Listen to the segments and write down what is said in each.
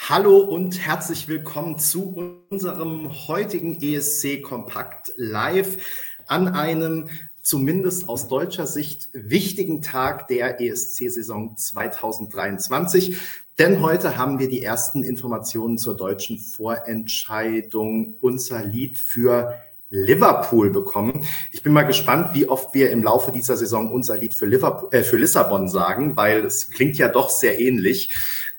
Hallo und herzlich willkommen zu unserem heutigen ESC Kompakt live an einem zumindest aus deutscher Sicht wichtigen Tag der ESC-Saison 2023. Denn heute haben wir die ersten Informationen zur deutschen Vorentscheidung Unser Lied für Liverpool bekommen. Ich bin mal gespannt, wie oft wir im Laufe dieser Saison Unser Lied für Lissabon sagen, weil es klingt ja doch sehr ähnlich.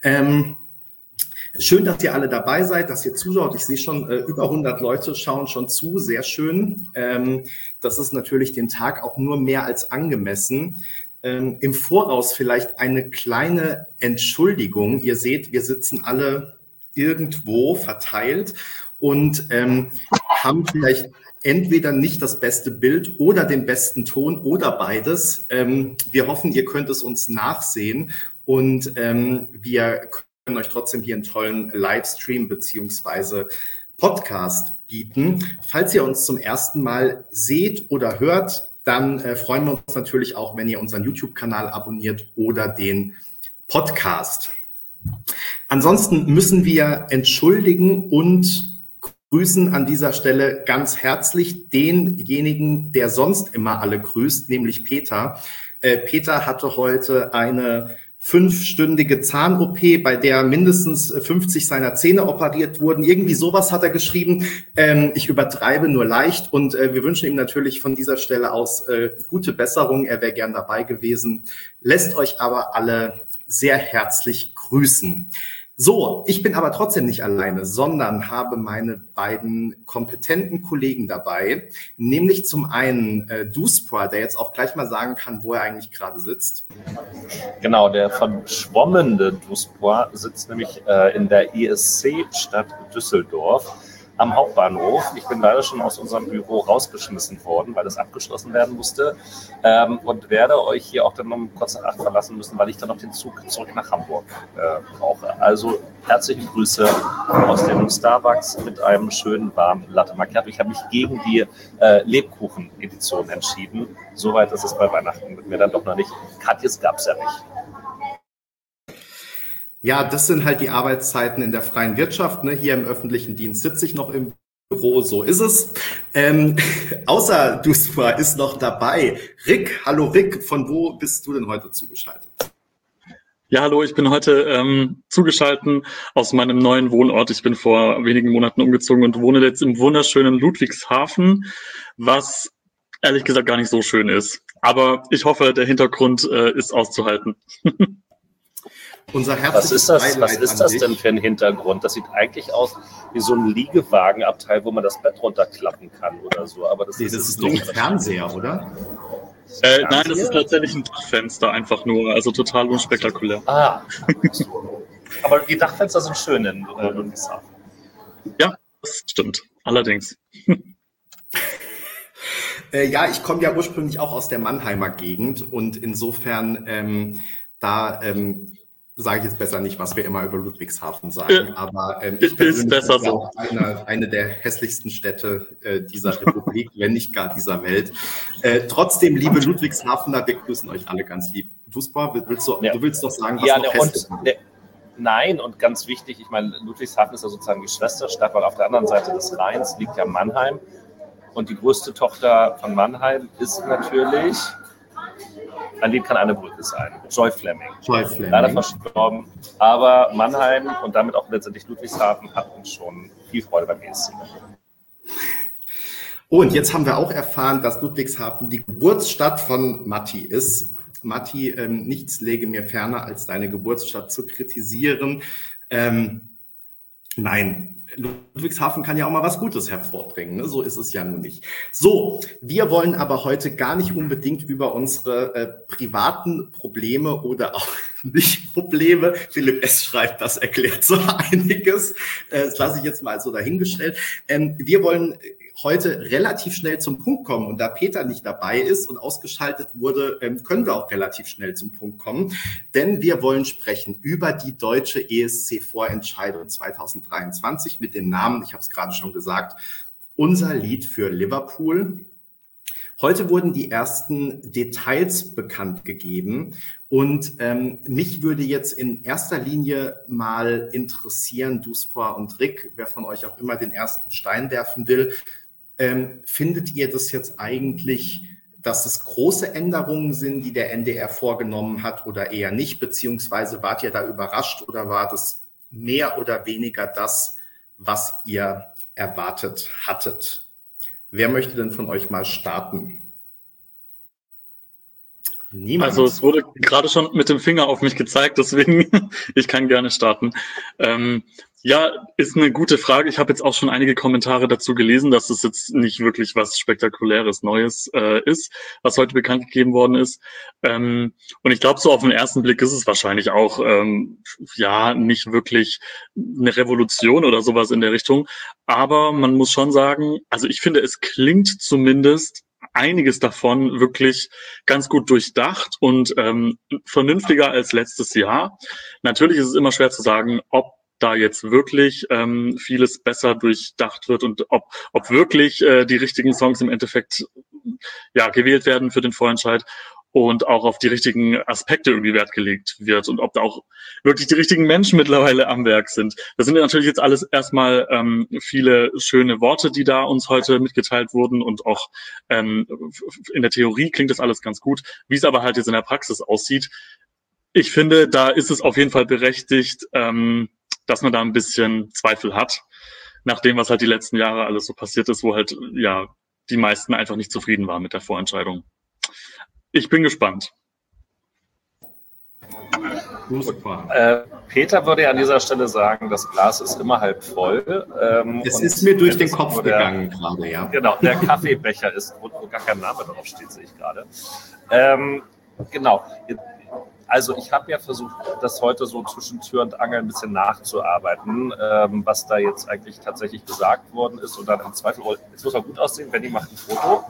Schön, dass ihr alle dabei seid, dass ihr zuschaut. Ich sehe schon, über 100 Leute schauen schon zu. Sehr schön. Das ist natürlich dem Tag auch nur mehr als angemessen. Im Voraus vielleicht eine kleine Entschuldigung. Ihr seht, wir sitzen alle irgendwo verteilt und haben vielleicht entweder nicht das beste Bild oder den besten Ton oder beides. Wir hoffen, ihr könnt es uns nachsehen und wir können euch trotzdem hier einen tollen Livestream beziehungsweise Podcast bieten. Falls ihr uns zum ersten Mal seht oder hört, dann freuen wir uns natürlich auch, wenn ihr unseren YouTube-Kanal abonniert oder den Podcast. Ansonsten müssen wir entschuldigen und grüßen an dieser Stelle ganz herzlich denjenigen, der sonst immer alle grüßt, nämlich Peter. Peter hatte heute eine 5-stündige Zahn-OP, bei der mindestens 50 seiner Zähne operiert wurden. Irgendwie sowas hat er geschrieben. Ich übertreibe nur leicht und wir wünschen ihm natürlich von dieser Stelle aus gute Besserung. Er wäre gern dabei gewesen, lässt euch aber alle sehr herzlich grüßen. So, ich bin aber trotzdem nicht alleine, sondern habe meine beiden kompetenten Kollegen dabei, nämlich zum einen Duspra, der jetzt auch gleich mal sagen kann, wo er eigentlich gerade sitzt. Genau, der verschwommene Duspra sitzt nämlich in der ESC-Stadt Düsseldorf am Hauptbahnhof. Ich bin leider schon aus unserem Büro rausgeschmissen worden, weil das abgeschlossen werden musste und werde euch hier auch dann um kurz nach 8 verlassen müssen, weil ich dann noch den Zug zurück nach Hamburg brauche. Also herzliche Grüße aus dem Starbucks mit einem schönen warmen Latte Macchiato. Ich habe mich gegen die Lebkuchen-Edition entschieden. Soweit ist es bei Weihnachten mit mir dann doch noch nicht. Katjes gab es ja nicht. Ja, das sind halt die Arbeitszeiten in der freien Wirtschaft. Ne? Hier im öffentlichen Dienst sitze ich noch im Büro, so ist es. Außer Duspra ist noch dabei Rick. Hallo Rick, von wo bist du denn heute zugeschaltet? Ja, hallo, ich bin heute zugeschaltet aus meinem neuen Wohnort. Ich bin vor wenigen Monaten umgezogen und wohne jetzt im wunderschönen Ludwigshafen, was ehrlich gesagt gar nicht so schön ist. Aber ich hoffe, der Hintergrund ist auszuhalten. Unser was ist das denn für ein Hintergrund? Das sieht eigentlich aus wie so ein Liegewagenabteil, wo man das Bett runterklappen kann oder so. Aber das ist doch ein Fernseher, oder? Nein, das ist tatsächlich ein Dachfenster, einfach nur, also total unspektakulär. Ah, aber die Dachfenster sind schön in Ludwigshafen. Ja, das stimmt, allerdings. Ja, ich komme ja ursprünglich auch aus der Mannheimer Gegend und insofern sage ich jetzt besser nicht, was wir immer über Ludwigshafen sagen, aber ich persönlich bin ja auch eine der hässlichsten Städte dieser Republik, wenn nicht gar dieser Welt. Trotzdem, liebe Ludwigshafener, wir grüßen euch alle ganz lieb. Duspra, du willst doch sagen, was noch hässlich ist. Nein, und ganz wichtig, ich meine, Ludwigshafen ist ja sozusagen die Schwesterstadt, weil auf der anderen Seite des Rheins liegt ja Mannheim und die größte Tochter von Mannheim ist natürlich... Ein Lied kann eine Brücke sein. Joy Fleming. Leider verstorben. Aber Mannheim und damit auch letztendlich Ludwigshafen hatten schon viel Freude beim ESC. Und jetzt haben wir auch erfahren, dass Ludwigshafen die Geburtsstadt von Matti ist. Matti, nichts läge mir ferner, als deine Geburtsstadt zu kritisieren. Nein, Ludwigshafen kann ja auch mal was Gutes hervorbringen, ne? So ist es ja nun nicht. So, wir wollen aber heute gar nicht unbedingt über unsere privaten Probleme oder auch nicht Probleme. Philipp S. schreibt, das erklärt so einiges. Das lasse ich jetzt mal so dahingestellt. Wir wollen heute relativ schnell zum Punkt kommen. Und da Peter nicht dabei ist und ausgeschaltet wurde, können wir auch relativ schnell zum Punkt kommen. Denn wir wollen sprechen über die deutsche ESC-Vorentscheidung 2023 mit dem Namen, ich habe es gerade schon gesagt, Unser Lied für Liverpool. Heute wurden die ersten Details bekannt gegeben und mich würde jetzt in erster Linie mal interessieren, Duspor und Rick, wer von euch auch immer den ersten Stein werfen will, findet ihr das jetzt eigentlich, dass es große Änderungen sind, die der NDR vorgenommen hat oder eher nicht, beziehungsweise wart ihr da überrascht oder war das mehr oder weniger das, was ihr erwartet hattet? Wer möchte denn von euch mal starten? Niemand. Also es wurde gerade schon mit dem Finger auf mich gezeigt, deswegen ich kann gerne starten. Ja, ist eine gute Frage. Ich habe jetzt auch schon einige Kommentare dazu gelesen, dass es jetzt nicht wirklich was Spektakuläres Neues ist, was heute bekannt gegeben worden ist. Und ich glaube, so auf den ersten Blick ist es wahrscheinlich auch ja nicht wirklich eine Revolution oder sowas in der Richtung. Aber man muss schon sagen, also ich finde, es klingt zumindest einiges davon wirklich ganz gut durchdacht und vernünftiger als letztes Jahr. Natürlich ist es immer schwer zu sagen, ob da jetzt wirklich vieles besser durchdacht wird und ob wirklich die richtigen Songs im Endeffekt ja gewählt werden für den Vorentscheid und auch auf die richtigen Aspekte irgendwie Wert gelegt wird und ob da auch wirklich die richtigen Menschen mittlerweile am Werk sind. Das sind ja natürlich jetzt alles erstmal viele schöne Worte, die da uns heute mitgeteilt wurden und auch in der Theorie klingt das alles ganz gut. Wie es aber halt jetzt in der Praxis aussieht, ich finde, da ist es auf jeden Fall berechtigt, dass man da ein bisschen Zweifel hat, nach dem, was halt die letzten Jahre alles so passiert ist, wo halt ja die meisten einfach nicht zufrieden waren mit der Vorentscheidung. Ich bin gespannt. Peter würde ja an dieser Stelle sagen, das Glas ist immer halb voll. Es ist mir durch den Kopf gegangen gerade, ja. Genau, der Kaffeebecher ist, wo gar kein Name drauf steht, sehe ich gerade. Genau. Also ich habe ja versucht, das heute so zwischen Tür und Angel ein bisschen nachzuarbeiten, was da jetzt eigentlich tatsächlich gesagt worden ist. Und dann im Zweifel, jetzt muss er gut aussehen, Benni macht ein Foto.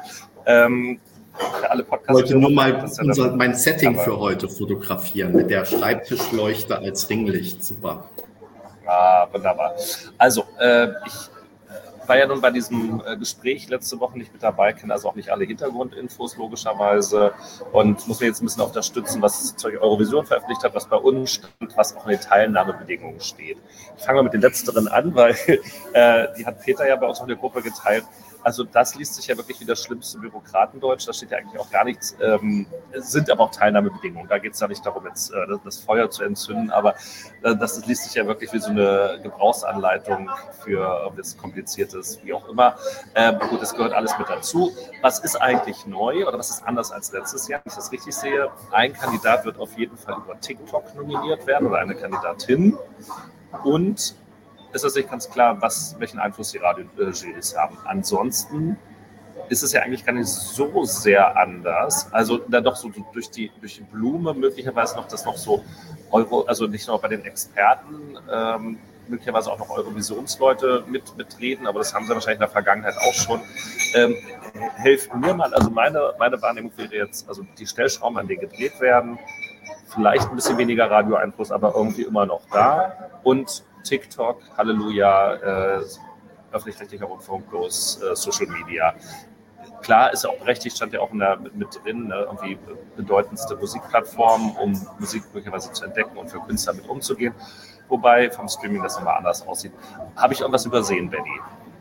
Alle ich wollte nur mal mein Setting für heute fotografieren, mit der Schreibtischleuchte als Ringlicht. Super. Ah, wunderbar. Also, ich war ja nun bei diesem Gespräch letzte Woche nicht mit dabei, kenne also auch nicht alle Hintergrundinfos logischerweise und muss mir jetzt ein bisschen unterstützen, was Eurovision veröffentlicht hat, was bei uns stand, was auch in den Teilnahmebedingungen steht. Ich fange mal mit den letzteren an, weil die hat Peter ja bei uns auch in der Gruppe geteilt. Also das liest sich ja wirklich wie das schlimmste Bürokratendeutsch, da steht ja eigentlich auch gar nichts, sind aber auch Teilnahmebedingungen. Da geht es ja nicht darum, jetzt das Feuer zu entzünden, aber das liest sich ja wirklich wie so eine Gebrauchsanleitung für das Kompliziertes, wie auch immer. Gut, das gehört alles mit dazu. Was ist eigentlich neu oder was ist anders als letztes Jahr, wenn ich das richtig sehe? Ein Kandidat wird auf jeden Fall über TikTok nominiert werden oder eine Kandidatin und ist das nicht ganz klar, welchen Einfluss die Radio-Jurys haben. Ansonsten ist es ja eigentlich gar nicht so sehr anders. Also da doch so durch die Blume möglicherweise noch das noch so also nicht nur bei den Experten, möglicherweise auch noch Eurovisionsleute mitreden, aber das haben sie wahrscheinlich in der Vergangenheit auch schon. Helft mir mal, also meine Wahrnehmung wäre jetzt, also die Stellschrauben, an denen gedreht werden, vielleicht ein bisschen weniger Radioeinfluss, aber irgendwie immer noch da und TikTok, Halleluja, öffentlich-rechtlicher Rundfunk plus Social Media. Klar, ist ja auch berechtigt, stand ja auch mit drin, ne, irgendwie bedeutendste Musikplattform, um Musik möglicherweise zu entdecken und für Künstler mit umzugehen. Wobei vom Streaming das nochmal anders aussieht. Habe ich irgendwas übersehen, Benni?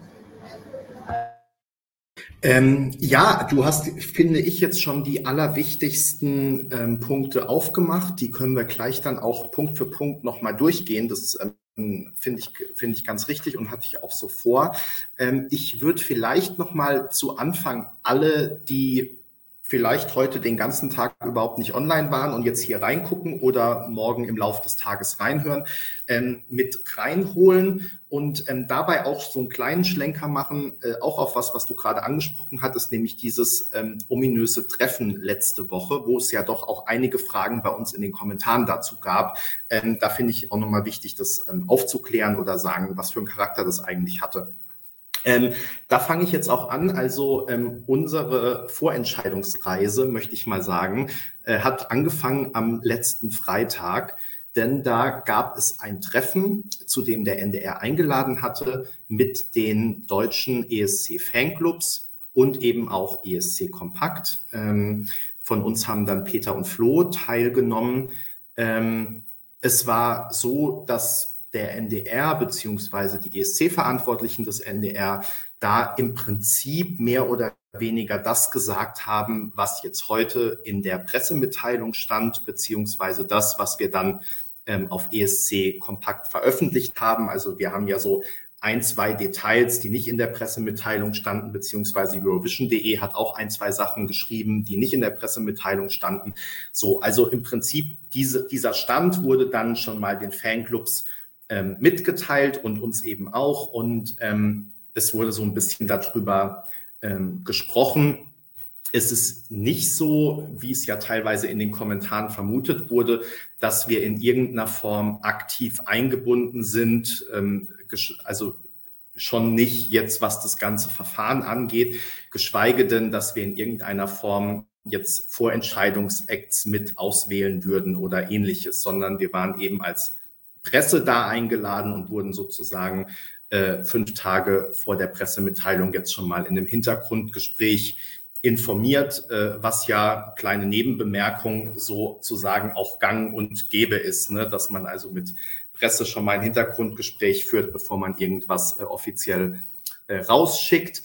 Ja, du hast, finde ich, jetzt schon die allerwichtigsten Punkte aufgemacht. Die können wir gleich dann auch Punkt für Punkt nochmal durchgehen. Das finde ich ganz richtig und hatte ich auch so vor. Ich würde vielleicht nochmal zu Anfang alle, die vielleicht heute den ganzen Tag überhaupt nicht online waren und jetzt hier reingucken oder morgen im Laufe des Tages reinhören, mit reinholen und dabei auch so einen kleinen Schlenker machen, auch auf was du gerade angesprochen hattest, nämlich dieses ominöse Treffen letzte Woche, wo es ja doch auch einige Fragen bei uns in den Kommentaren dazu gab. Da finde ich auch nochmal wichtig, das aufzuklären oder sagen, was für einen Charakter das eigentlich hatte. Da fange ich jetzt auch an. Also unsere Vorentscheidungsreise, möchte ich mal sagen, hat angefangen am letzten Freitag, denn da gab es ein Treffen, zu dem der NDR eingeladen hatte mit den deutschen ESC-Fanclubs und eben auch ESC Kompakt. Von uns haben dann Peter und Flo teilgenommen. Es war so, dass der NDR beziehungsweise die ESC-Verantwortlichen des NDR da im Prinzip mehr oder weniger das gesagt haben, was jetzt heute in der Pressemitteilung stand, beziehungsweise das, was wir dann auf ESC Kompakt veröffentlicht haben. Also wir haben ja so ein, zwei Details, die nicht in der Pressemitteilung standen, beziehungsweise Eurovision.de hat auch ein, zwei Sachen geschrieben, die nicht in der Pressemitteilung standen. So, also im Prinzip dieser Stand wurde dann schon mal den Fanclubs mitgeteilt und uns eben auch. Und es wurde so ein bisschen darüber gesprochen. Es ist nicht so, wie es ja teilweise in den Kommentaren vermutet wurde, dass wir in irgendeiner Form aktiv eingebunden sind, also schon nicht jetzt, was das ganze Verfahren angeht, geschweige denn, dass wir in irgendeiner Form jetzt Vorentscheidungsacts mit auswählen würden oder ähnliches, sondern wir waren eben als Presse da eingeladen und wurden sozusagen 5 Tage vor der Pressemitteilung jetzt schon mal in einem Hintergrundgespräch informiert, was ja, kleine Nebenbemerkung, sozusagen auch gang und gäbe ist, ne? Dass man also mit Presse schon mal ein Hintergrundgespräch führt, bevor man irgendwas offiziell rausschickt.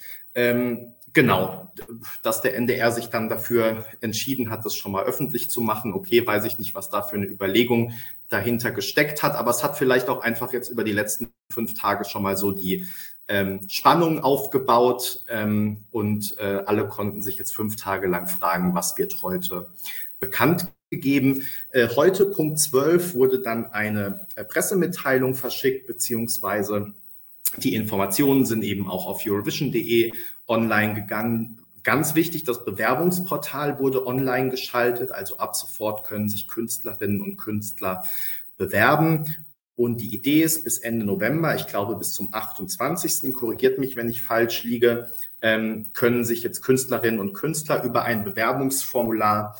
Genau, dass der NDR sich dann dafür entschieden hat, das schon mal öffentlich zu machen. Okay, weiß ich nicht, was da für eine Überlegung dahinter gesteckt hat, aber es hat vielleicht auch einfach jetzt über die letzten 5 Tage schon mal so die Spannung aufgebaut und alle konnten sich jetzt 5 Tage lang fragen, was wird heute bekannt gegeben. Heute, Punkt 12, wurde dann eine Pressemitteilung verschickt, beziehungsweise die Informationen sind eben auch auf Eurovision.de online gegangen. Ganz wichtig, das Bewerbungsportal wurde online geschaltet, also ab sofort können sich Künstlerinnen und Künstler bewerben. Und die Idee ist, bis Ende November, ich glaube bis zum 28., korrigiert mich, wenn ich falsch liege, können sich jetzt Künstlerinnen und Künstler über ein Bewerbungsformular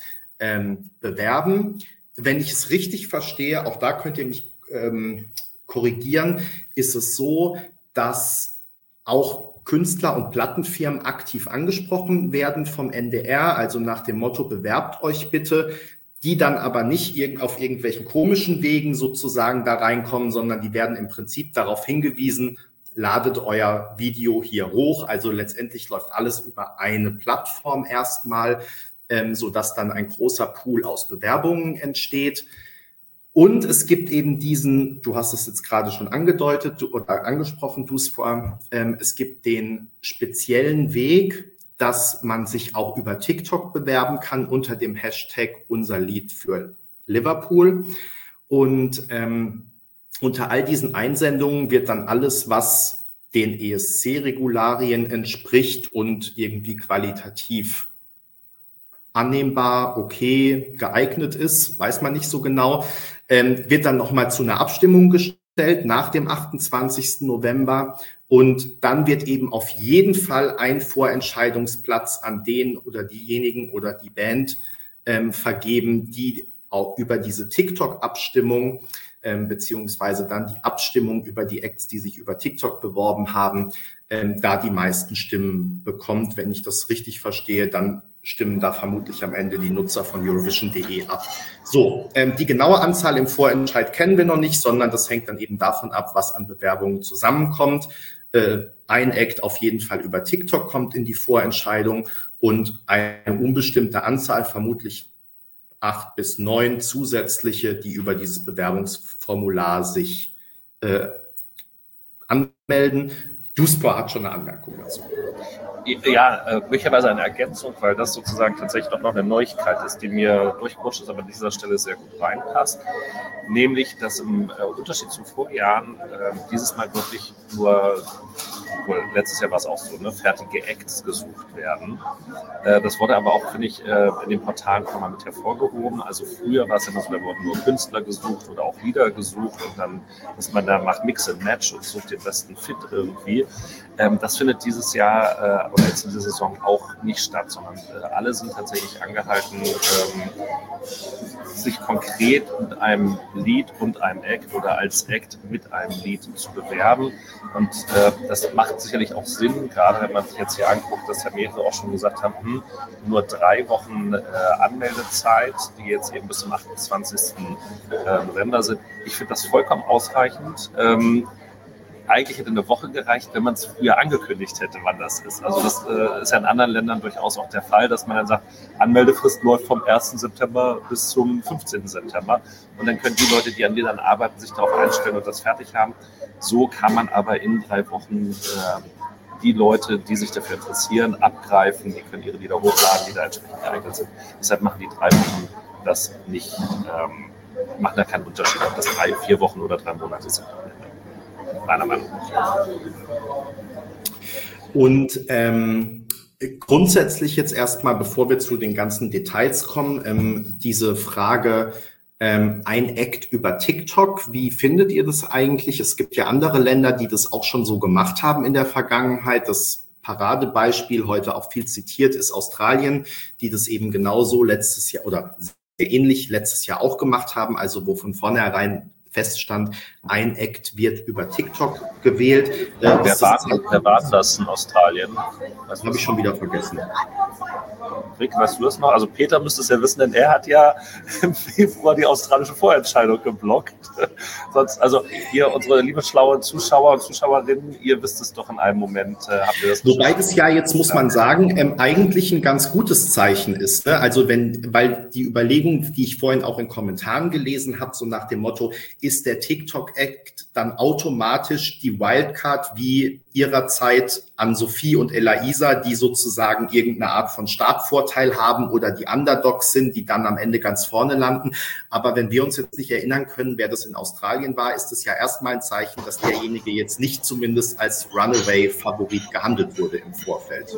bewerben. Wenn ich es richtig verstehe, auch da könnt ihr mich korrigieren, ist es so, dass auch Künstler und Plattenfirmen aktiv angesprochen werden vom NDR, also nach dem Motto, bewerbt euch bitte, die dann aber nicht auf irgendwelchen komischen Wegen sozusagen da reinkommen, sondern die werden im Prinzip darauf hingewiesen, ladet euer Video hier hoch. Also letztendlich läuft alles über eine Plattform erstmal, sodass dann ein großer Pool aus Bewerbungen entsteht. Und es gibt eben diesen, du hast es jetzt gerade schon angedeutet oder angesprochen, Duspor, es gibt den speziellen Weg, dass man sich auch über TikTok bewerben kann unter dem Hashtag unser Lied für Liverpool. Und unter all diesen Einsendungen wird dann alles, was den ESC-Regularien entspricht und irgendwie qualitativ annehmbar, okay, geeignet ist, weiß man nicht so genau, wird dann nochmal zu einer Abstimmung gestellt nach dem 28. November. Und dann wird eben auf jeden Fall ein Vorentscheidungsplatz an den oder diejenigen oder die Band vergeben, die auch über diese TikTok-Abstimmung beziehungsweise dann die Abstimmung über die Acts, die sich über TikTok beworben haben, da die meisten Stimmen bekommt. Wenn ich das richtig verstehe, dann stimmen da vermutlich am Ende die Nutzer von Eurovision.de ab. So, die genaue Anzahl im Vorentscheid kennen wir noch nicht, sondern das hängt dann eben davon ab, was an Bewerbungen zusammenkommt. Ein Act auf jeden Fall über TikTok kommt in die Vorentscheidung und eine unbestimmte Anzahl, vermutlich 8 bis 9 zusätzliche, die über dieses Bewerbungsformular sich anmelden. Duspor hat schon eine Anmerkung dazu. Ja, möglicherweise eine Ergänzung, weil das sozusagen tatsächlich doch noch eine Neuigkeit ist, die mir durchgerutscht ist, aber an dieser Stelle sehr gut reinpasst. Nämlich, dass im Unterschied zu Vorjahren dieses Mal wirklich nur, letztes Jahr war es auch so, ne, fertige Acts gesucht werden. Das wurde aber auch, finde ich, in den Portalen nochmal mit hervorgehoben. Also früher war es immer so, da wurden nur Künstler gesucht oder auch Lieder gesucht und dann, dass man da macht Mix and Match und sucht den besten Fit irgendwie. Beispiel. Das findet dieses Jahr oder jetzt in dieser Saison auch nicht statt, sondern alle sind tatsächlich angehalten, sich konkret mit einem Lied und einem Act oder als Act mit einem Lied zu bewerben. Und das macht sicherlich auch Sinn, gerade wenn man sich jetzt hier anguckt, dass ja mehrere auch schon gesagt haben, nur 3 Wochen Anmeldezeit, die jetzt eben bis zum 28. November sind. Ich finde das vollkommen ausreichend. Eigentlich hätte eine Woche gereicht, wenn man es früher angekündigt hätte, wann das ist. Also das ist ja in anderen Ländern durchaus auch der Fall, dass man dann sagt, Anmeldefrist läuft vom 1. September bis zum 15. September. Und dann können die Leute, die an Liedern arbeiten, sich darauf einstellen und das fertig haben. So kann man aber in 3 Wochen die Leute, die sich dafür interessieren, abgreifen. Die können ihre Lieder hochladen, die da entsprechend geeignet sind. Deshalb machen die 3 Wochen das nicht, machen da keinen Unterschied, ob das 3, 4 Wochen oder 3 Monate sind. Meiner Meinung nach. Und grundsätzlich jetzt erstmal, bevor wir zu den ganzen Details kommen, diese Frage, ein Act über TikTok, wie findet ihr das eigentlich? Es gibt ja andere Länder, die das auch schon so gemacht haben in der Vergangenheit. Das Paradebeispiel, heute auch viel zitiert, ist Australien, die das eben genauso letztes Jahr oder sehr ähnlich letztes Jahr auch gemacht haben, also wo von vornherein feststand, ein Act wird über TikTok gewählt. Wer war das in Australien? Das habe ich schon wieder vergessen. Rick, weißt du das noch? Also Peter müsste es ja wissen, denn er hat ja im Februar die australische Vorentscheidung geblockt. Sonst, also ihr, unsere liebe schlaue Zuschauer und Zuschauerinnen, ihr wisst es doch in einem Moment. Habt ihr das Wobei das ja jetzt, muss man sagen, eigentlich ein ganz gutes Zeichen ist. Ne? Also weil die Überlegung, die ich vorhin auch in Kommentaren gelesen habe, so nach dem Motto, ist der TikTok-Act dann automatisch die Wildcard wie ihrerzeit an Sophie und Elaisa, die sozusagen irgendeine Art von Startvorteil haben oder die Underdogs sind, die dann am Ende ganz vorne landen. Aber wenn wir uns jetzt nicht erinnern können, wer das in Australien war, ist es ja erstmal ein Zeichen, dass derjenige jetzt nicht zumindest als Runaway-Favorit gehandelt wurde im Vorfeld.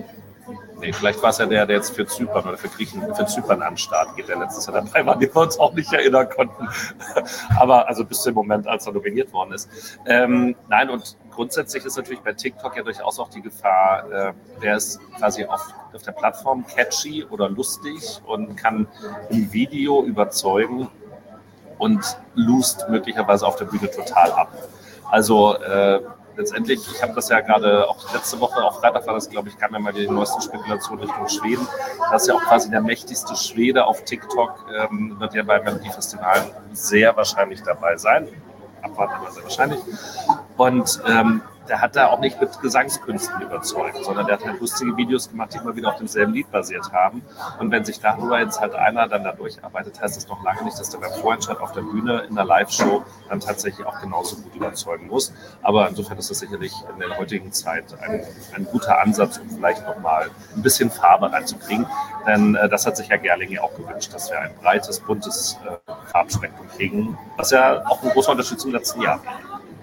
Nee, vielleicht war es ja der jetzt für Zypern oder für Zypern an den Start geht, der letztes Jahr dabei war, die wir uns auch nicht erinnern konnten. Aber also bis zum Moment, als er nominiert worden ist. Nein, und grundsätzlich ist natürlich bei TikTok ja durchaus auch die Gefahr, wer ist quasi auf der Plattform catchy oder lustig und kann im Video überzeugen und lust möglicherweise auf der Bühne total ab. Also letztendlich, ich habe das ja gerade auch letzte Woche, auf Freitag war das, glaube ich, kam ja mal die neuesten Spekulationen Richtung Schweden. Das ist ja auch quasi der mächtigste Schwede auf TikTok, wird ja beim Melodiefestival sehr wahrscheinlich dabei sein. Abwarten, aber sehr wahrscheinlich. Und der hat da auch nicht mit Gesangskünsten überzeugt, sondern der hat halt lustige Videos gemacht, die immer wieder auf demselben Lied basiert haben. Und wenn sich darüber jetzt halt einer dann da durcharbeitet, heißt das noch lange nicht, dass der beim Vorentscheid auf der Bühne in der Live-Show dann tatsächlich auch genauso gut überzeugen muss. Aber insofern ist das sicherlich in der heutigen Zeit ein guter Ansatz, um vielleicht nochmal ein bisschen Farbe reinzukriegen. Denn das hat sich ja Gerling ja auch gewünscht, dass wir ein breites, buntes Farbspektrum kriegen, was ja auch ein großer Unterschied zum letzten Jahr war.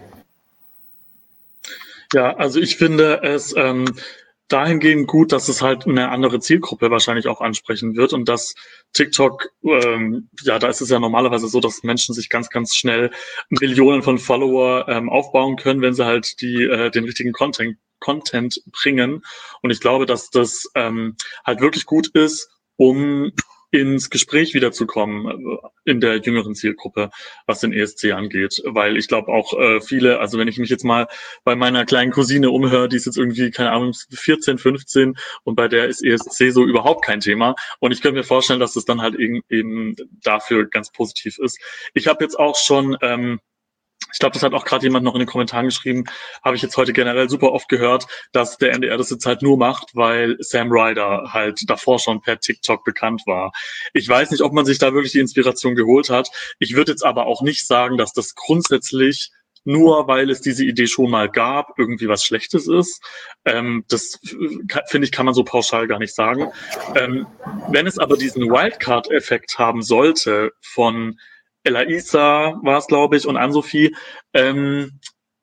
Ja, also ich finde es dahingehend gut, dass es halt eine andere Zielgruppe wahrscheinlich auch ansprechen wird und dass TikTok, ja, da ist es ja normalerweise so, dass Menschen sich ganz, ganz schnell Millionen von Follower aufbauen können, wenn sie halt den richtigen Content bringen. Und ich glaube, dass das halt wirklich gut ist, um ins Gespräch wiederzukommen in der jüngeren Zielgruppe, was den ESC angeht. Weil ich glaube auch viele, also wenn ich mich jetzt mal bei meiner kleinen Cousine umhöre, die ist jetzt irgendwie, keine Ahnung, 14, 15 und bei der ist ESC so überhaupt kein Thema. Und ich könnte mir vorstellen, dass es dann halt eben dafür ganz positiv ist. Ich habe jetzt auch schon ich glaube, das hat auch gerade jemand noch in den Kommentaren geschrieben, habe ich jetzt heute generell super oft gehört, dass der NDR das jetzt halt nur macht, weil Sam Ryder halt davor schon per TikTok bekannt war. Ich weiß nicht, ob man sich da wirklich die Inspiration geholt hat. Ich würde jetzt aber auch nicht sagen, dass das grundsätzlich nur, weil es diese Idee schon mal gab, irgendwie was Schlechtes ist. Das finde ich, kann man so pauschal gar nicht sagen. Wenn es aber diesen Wildcard-Effekt haben sollte von Elaisa war es, glaube ich, und Ann-Sophie,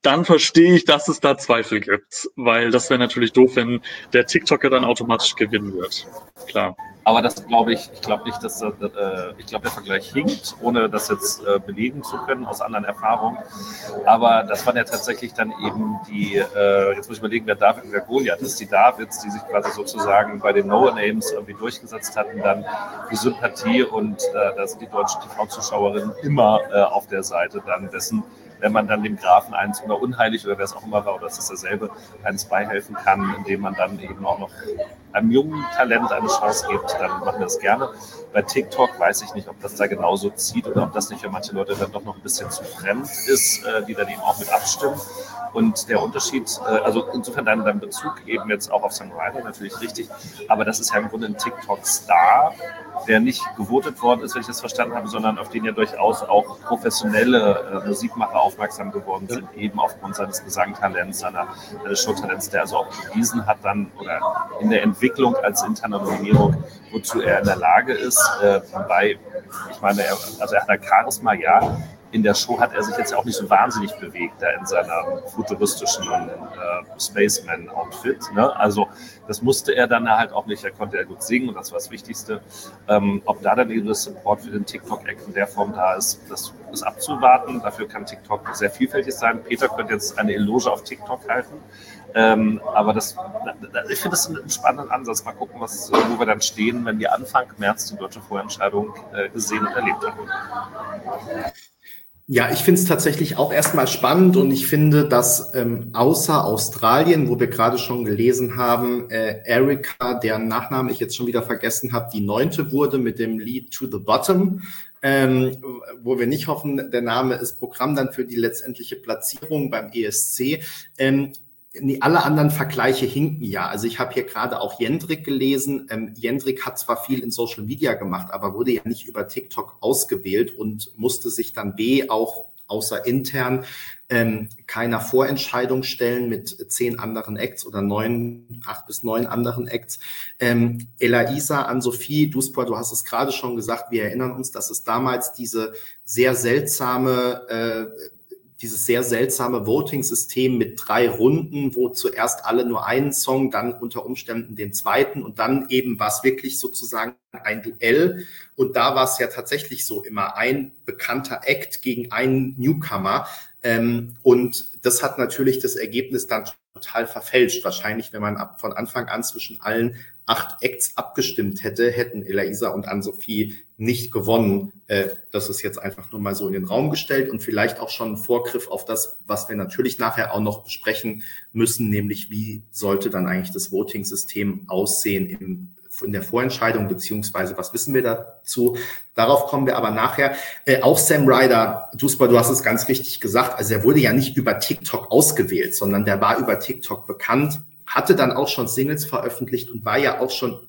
dann verstehe ich, dass es da Zweifel gibt, weil das wäre natürlich doof, wenn der TikToker dann automatisch gewinnen wird. Klar. Aber das glaube ich glaube nicht, dass ich glaube, der Vergleich hinkt, ohne das jetzt belegen zu können aus anderen Erfahrungen. Aber das waren ja tatsächlich dann eben die, jetzt muss ich überlegen, wer David und wer Goliath ist, die Davids, die sich quasi sozusagen bei den No-Names irgendwie durchgesetzt hatten, dann die Sympathie und da sind die deutschen TV-Zuschauerinnen immer auf der Seite dann dessen, wenn man dann dem Grafen eins oder unheilig oder wer es auch immer war, oder es ist dasselbe, eins beihelfen kann, indem man dann eben auch noch einem jungen Talent eine Chance gibt, dann machen wir das gerne. Bei TikTok weiß ich nicht, ob das da genauso zieht oder ob das nicht für manche Leute dann doch noch ein bisschen zu fremd ist, die dann eben auch mit abstimmen. Und der Unterschied, also insofern dein Bezug eben jetzt auch auf Sam Ryder natürlich richtig, aber das ist ja im Grunde ein TikTok-Star, der nicht gewotet worden ist, wenn ich das verstanden habe, sondern auf den ja durchaus auch professionelle Musikmacher aufmerksam geworden sind, eben aufgrund seines Gesangtalents, seines Showtalents, der also auch bewiesen hat dann oder in der Entwicklung als interne Nominierung, wozu er in der Lage ist. Wobei, ich meine, er hat ein Charisma, ja. In der Show hat er sich jetzt auch nicht so wahnsinnig bewegt, da in seiner futuristischen Spaceman-Outfit. Ne? Also das musste er dann halt auch nicht, er konnte ja gut singen und das war das Wichtigste. Ob da dann eben das Support für den TikTok-Act in der Form da ist, das ist abzuwarten. Dafür kann TikTok sehr vielfältig sein. Peter könnte jetzt eine Eloge auf TikTok halten. Aber ich finde das einen spannenden Ansatz. Mal gucken, wo wir dann stehen, wenn wir Anfang März die deutsche Vorentscheidung gesehen und erlebt haben. Ja, ich finde es tatsächlich auch erstmal spannend und ich finde, dass außer Australien, wo wir gerade schon gelesen haben, Erika, deren Nachname ich jetzt schon wieder vergessen habe, die 9. wurde mit dem Lied To the Bottom, wo wir nicht hoffen, der Name ist Programm dann für die letztendliche Platzierung beim ESC. Alle anderen Vergleiche hinken ja. Also ich habe hier gerade auch Jendrik gelesen. Jendrik hat zwar viel in Social Media gemacht, aber wurde ja nicht über TikTok ausgewählt und musste sich dann auch außer intern keiner Vorentscheidung stellen mit 10 anderen Acts oder 8 bis 9 anderen Acts. Elaiza, Ann-Sophie, Duspor, du hast es gerade schon gesagt, wir erinnern uns, dass es damals dieses sehr seltsame Voting-System mit 3 Runden, wo zuerst alle nur einen Song, dann unter Umständen den zweiten und dann eben war es wirklich sozusagen ein Duell. Und da war es ja tatsächlich so immer ein bekannter Act gegen einen Newcomer. Und das hat natürlich das Ergebnis dann total verfälscht. Wahrscheinlich, wenn man von Anfang an zwischen allen 8 Acts abgestimmt hätte, hätten Elaiza und Ann-Sophie nicht gewonnen. Das ist jetzt einfach nur mal so in den Raum gestellt und vielleicht auch schon ein Vorgriff auf das, was wir natürlich nachher auch noch besprechen müssen, nämlich wie sollte dann eigentlich das Voting-System aussehen in der Vorentscheidung, beziehungsweise was wissen wir dazu? Darauf kommen wir aber nachher. Auch Sam Ryder, Duspor, du hast es ganz richtig gesagt, also er wurde ja nicht über TikTok ausgewählt, sondern der war über TikTok bekannt, hatte dann auch schon Singles veröffentlicht und war ja auch schon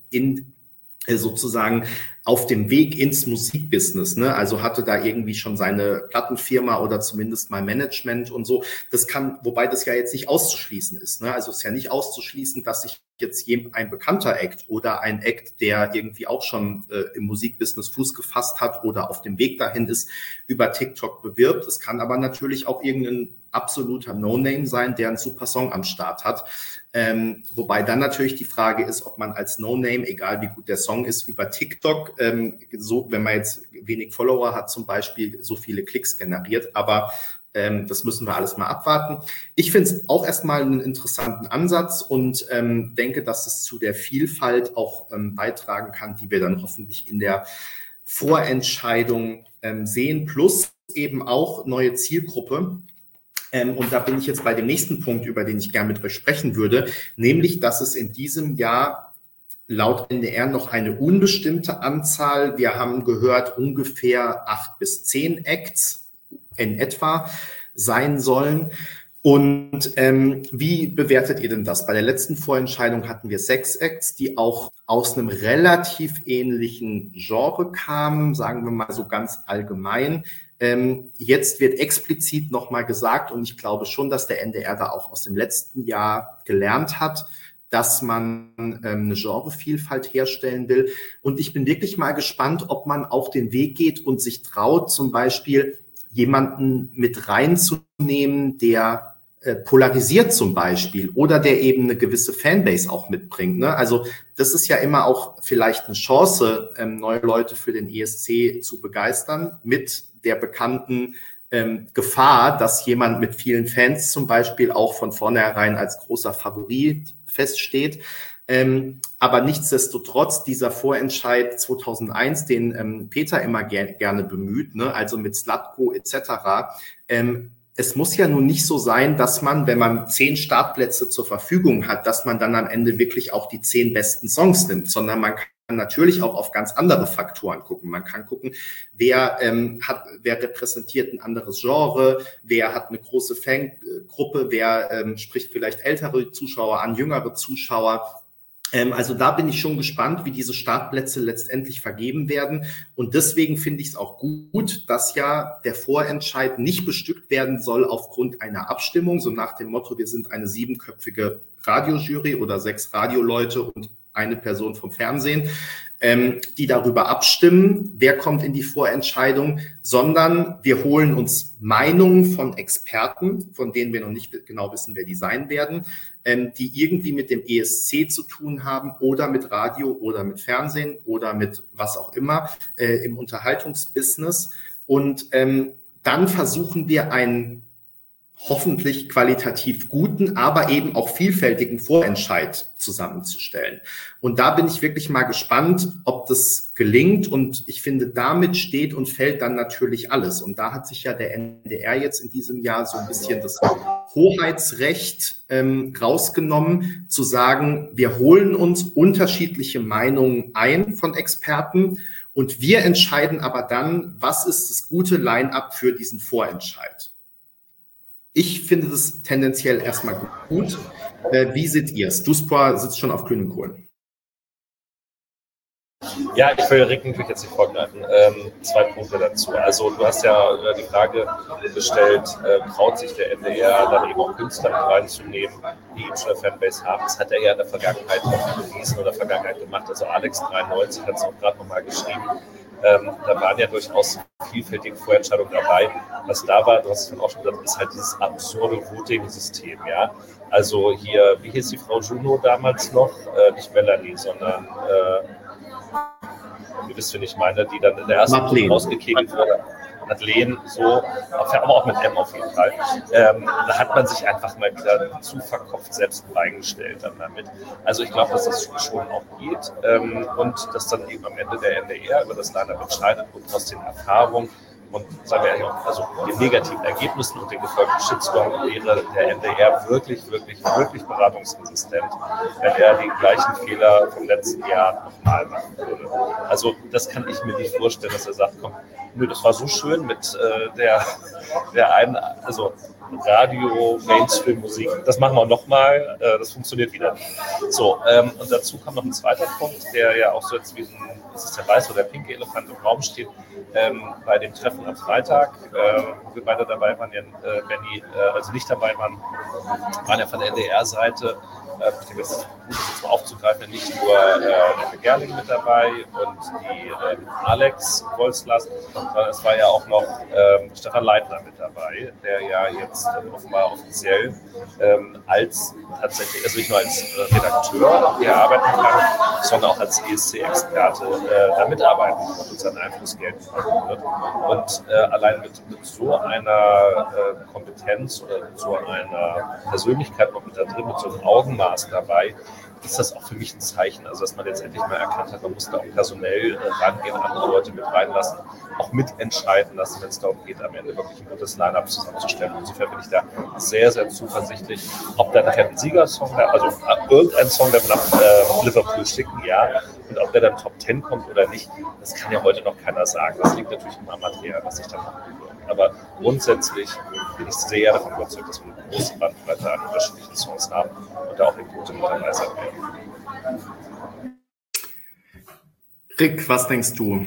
sozusagen auf dem Weg ins Musikbusiness, ne? Also hatte da irgendwie schon seine Plattenfirma oder zumindest mal Management und so. Wobei das ja jetzt nicht auszuschließen ist, ne? Also es ist ja nicht auszuschließen, dass sich jetzt ein bekannter Act oder ein Act, der irgendwie auch schon im Musikbusiness Fuß gefasst hat oder auf dem Weg dahin ist, über TikTok bewirbt. Es kann aber natürlich auch irgendein absoluter No-Name sein, der einen super Song am Start hat. Wobei dann natürlich die Frage ist, ob man als No-Name, egal wie gut der Song ist, über TikTok, wenn man jetzt wenig Follower hat zum Beispiel, so viele Klicks generiert. Aber das müssen wir alles mal abwarten. Ich finde es auch erstmal einen interessanten Ansatz und denke, dass es zu der Vielfalt auch beitragen kann, die wir dann hoffentlich in der Vorentscheidung sehen. Plus eben auch neue Zielgruppe. Und da bin ich jetzt bei dem nächsten Punkt, über den ich gerne mit euch sprechen würde, nämlich, dass es in diesem Jahr laut NDR noch eine unbestimmte Anzahl, wir haben gehört, ungefähr 8 bis 10 Acts in etwa sein sollen. Und wie bewertet ihr denn das? Bei der letzten Vorentscheidung hatten wir 6 Acts, die auch aus einem relativ ähnlichen Genre kamen, sagen wir mal so ganz allgemein. Jetzt wird explizit nochmal gesagt, und ich glaube schon, dass der NDR da auch aus dem letzten Jahr gelernt hat, dass man eine Genrevielfalt herstellen will. Und ich bin wirklich mal gespannt, ob man auch den Weg geht und sich traut, zum Beispiel jemanden mit reinzunehmen, der polarisiert zum Beispiel oder der eben eine gewisse Fanbase auch mitbringt. Ne? Also das ist ja immer auch vielleicht eine Chance, neue Leute für den ESC zu begeistern, mit der bekannten Gefahr, dass jemand mit vielen Fans zum Beispiel auch von vornherein als großer Favorit feststeht. Aber nichtsdestotrotz, dieser Vorentscheid 2001, den Peter immer gerne bemüht, ne? Also mit Zlatko etc., es muss ja nun nicht so sein, dass man, wenn man 10 Startplätze zur Verfügung hat, dass man dann am Ende wirklich auch die 10 besten Songs nimmt, sondern man kann natürlich auch auf ganz andere Faktoren gucken. Man kann gucken, wer repräsentiert ein anderes Genre, wer hat eine große Fangruppe, wer spricht vielleicht ältere Zuschauer an, jüngere Zuschauer. Also da bin ich schon gespannt, wie diese Startplätze letztendlich vergeben werden. Und deswegen finde ich es auch gut, dass ja der Vorentscheid nicht bestückt werden soll aufgrund einer Abstimmung, so nach dem Motto, wir sind eine 7-köpfige Radiojury oder 6 Radioleute und eine Person vom Fernsehen, die darüber abstimmen, wer kommt in die Vorentscheidung, sondern wir holen uns Meinungen von Experten, von denen wir noch nicht genau wissen, wer die sein werden, die irgendwie mit dem ESC zu tun haben oder mit Radio oder mit Fernsehen oder mit was auch immer im Unterhaltungsbusiness. Und dann versuchen wir einen hoffentlich qualitativ guten, aber eben auch vielfältigen Vorentscheid zusammenzustellen. Und da bin ich wirklich mal gespannt, ob das gelingt. Und ich finde, damit steht und fällt dann natürlich alles. Und da hat sich ja der NDR jetzt in diesem Jahr so ein bisschen das Hoheitsrecht rausgenommen, zu sagen, wir holen uns unterschiedliche Meinungen ein von Experten und wir entscheiden aber dann, was ist das gute Line-up für diesen Vorentscheid. Ich finde das tendenziell erstmal gut. Wie seht ihr es? DuSpoir sitzt schon auf grünen Kohlen. Ja, ich will Rick natürlich jetzt nicht vorgreifen. 2 Punkte dazu. Also du hast ja die Frage gestellt, traut sich der NDR dann eben auch Künstler mit reinzunehmen, die eben schon eine Fanbase haben. Das hat er ja in der Vergangenheit auch bewiesen oder Vergangenheit gemacht. Also Alex93 hat es auch gerade nochmal geschrieben. Da waren ja durchaus vielfältige Vorentscheidungen dabei. Was da war, du hast es schon auch schon gesagt, ist halt dieses absurde Voting-System, ja. Also hier, wie hieß die Frau Juno damals noch? Nicht Melanie, sondern ihr wisst, wen ich meine, die dann in der ersten Runde rausgekegelt wurde. Madeleine, so, aber auch mit M auf jeden Fall. Da hat man sich einfach mal wieder zu verkopft selbst reingestellt dann damit. Also ich glaube, dass das schon auch geht und dass dann eben am Ende der NDR über das Line-Up entscheidet und aus den Erfahrungen und sagen wir ja, also den negativen Ergebnissen und den gefolgten Shitstorm wäre der NDR wirklich beratungsresistent, wenn er den gleichen Fehler vom letzten Jahr nochmal machen würde. Also das kann ich mir nicht vorstellen, dass er sagt, komm, nö, das war so schön mit der einen, also Radio, Mainstream-Musik, das machen wir nochmal, das funktioniert wieder nicht. So, und dazu kommt noch ein zweiter Punkt, der ja auch so jetzt wie das ist der weiße oder der pinke Elefant im Raum steht, bei dem Treffen am Freitag, wo wir beide dabei waren, Benny, also nicht dabei waren ja von der NDR-Seite, ich denke, es ist gut, das jetzt mal aufzugreifen, nicht nur der Gerling mit dabei und die Alex Wolzlers, sondern es war ja auch noch Stefan Leitner mit dabei, der ja jetzt offenbar offiziell als tatsächlich, also nicht nur als Redakteur hier arbeiten kann, sondern auch als ESC-Experte da mitarbeiten wird und seinen Einfluss geltend machen wird. Und allein mit so einer Kompetenz oder mit so einer Persönlichkeit noch mit da drin, mit so einem Augenmaß dabei, ist das auch für mich ein Zeichen, also dass man jetzt endlich mal erkannt hat, man muss da auch personell rangehen, andere Leute mit reinlassen, auch mitentscheiden lassen, wenn es darum geht, am Ende wirklich ein gutes Line-Up zusammenzustellen. Insofern bin ich da sehr, sehr zuversichtlich, ob da nachher ein Siegersong, also irgendein Song, der wir nach Liverpool schicken, ja, und ob der dann Top 10 kommt oder nicht, das kann ja heute noch keiner sagen. Das liegt natürlich immer am Material, was ich dann machen würde. Aber grundsätzlich bin ich sehr davon überzeugt, dass wir eine große Bandbreite an unterschiedlichen Songs haben und da auch eine gute mit dabei sein werden. Rick, was denkst du?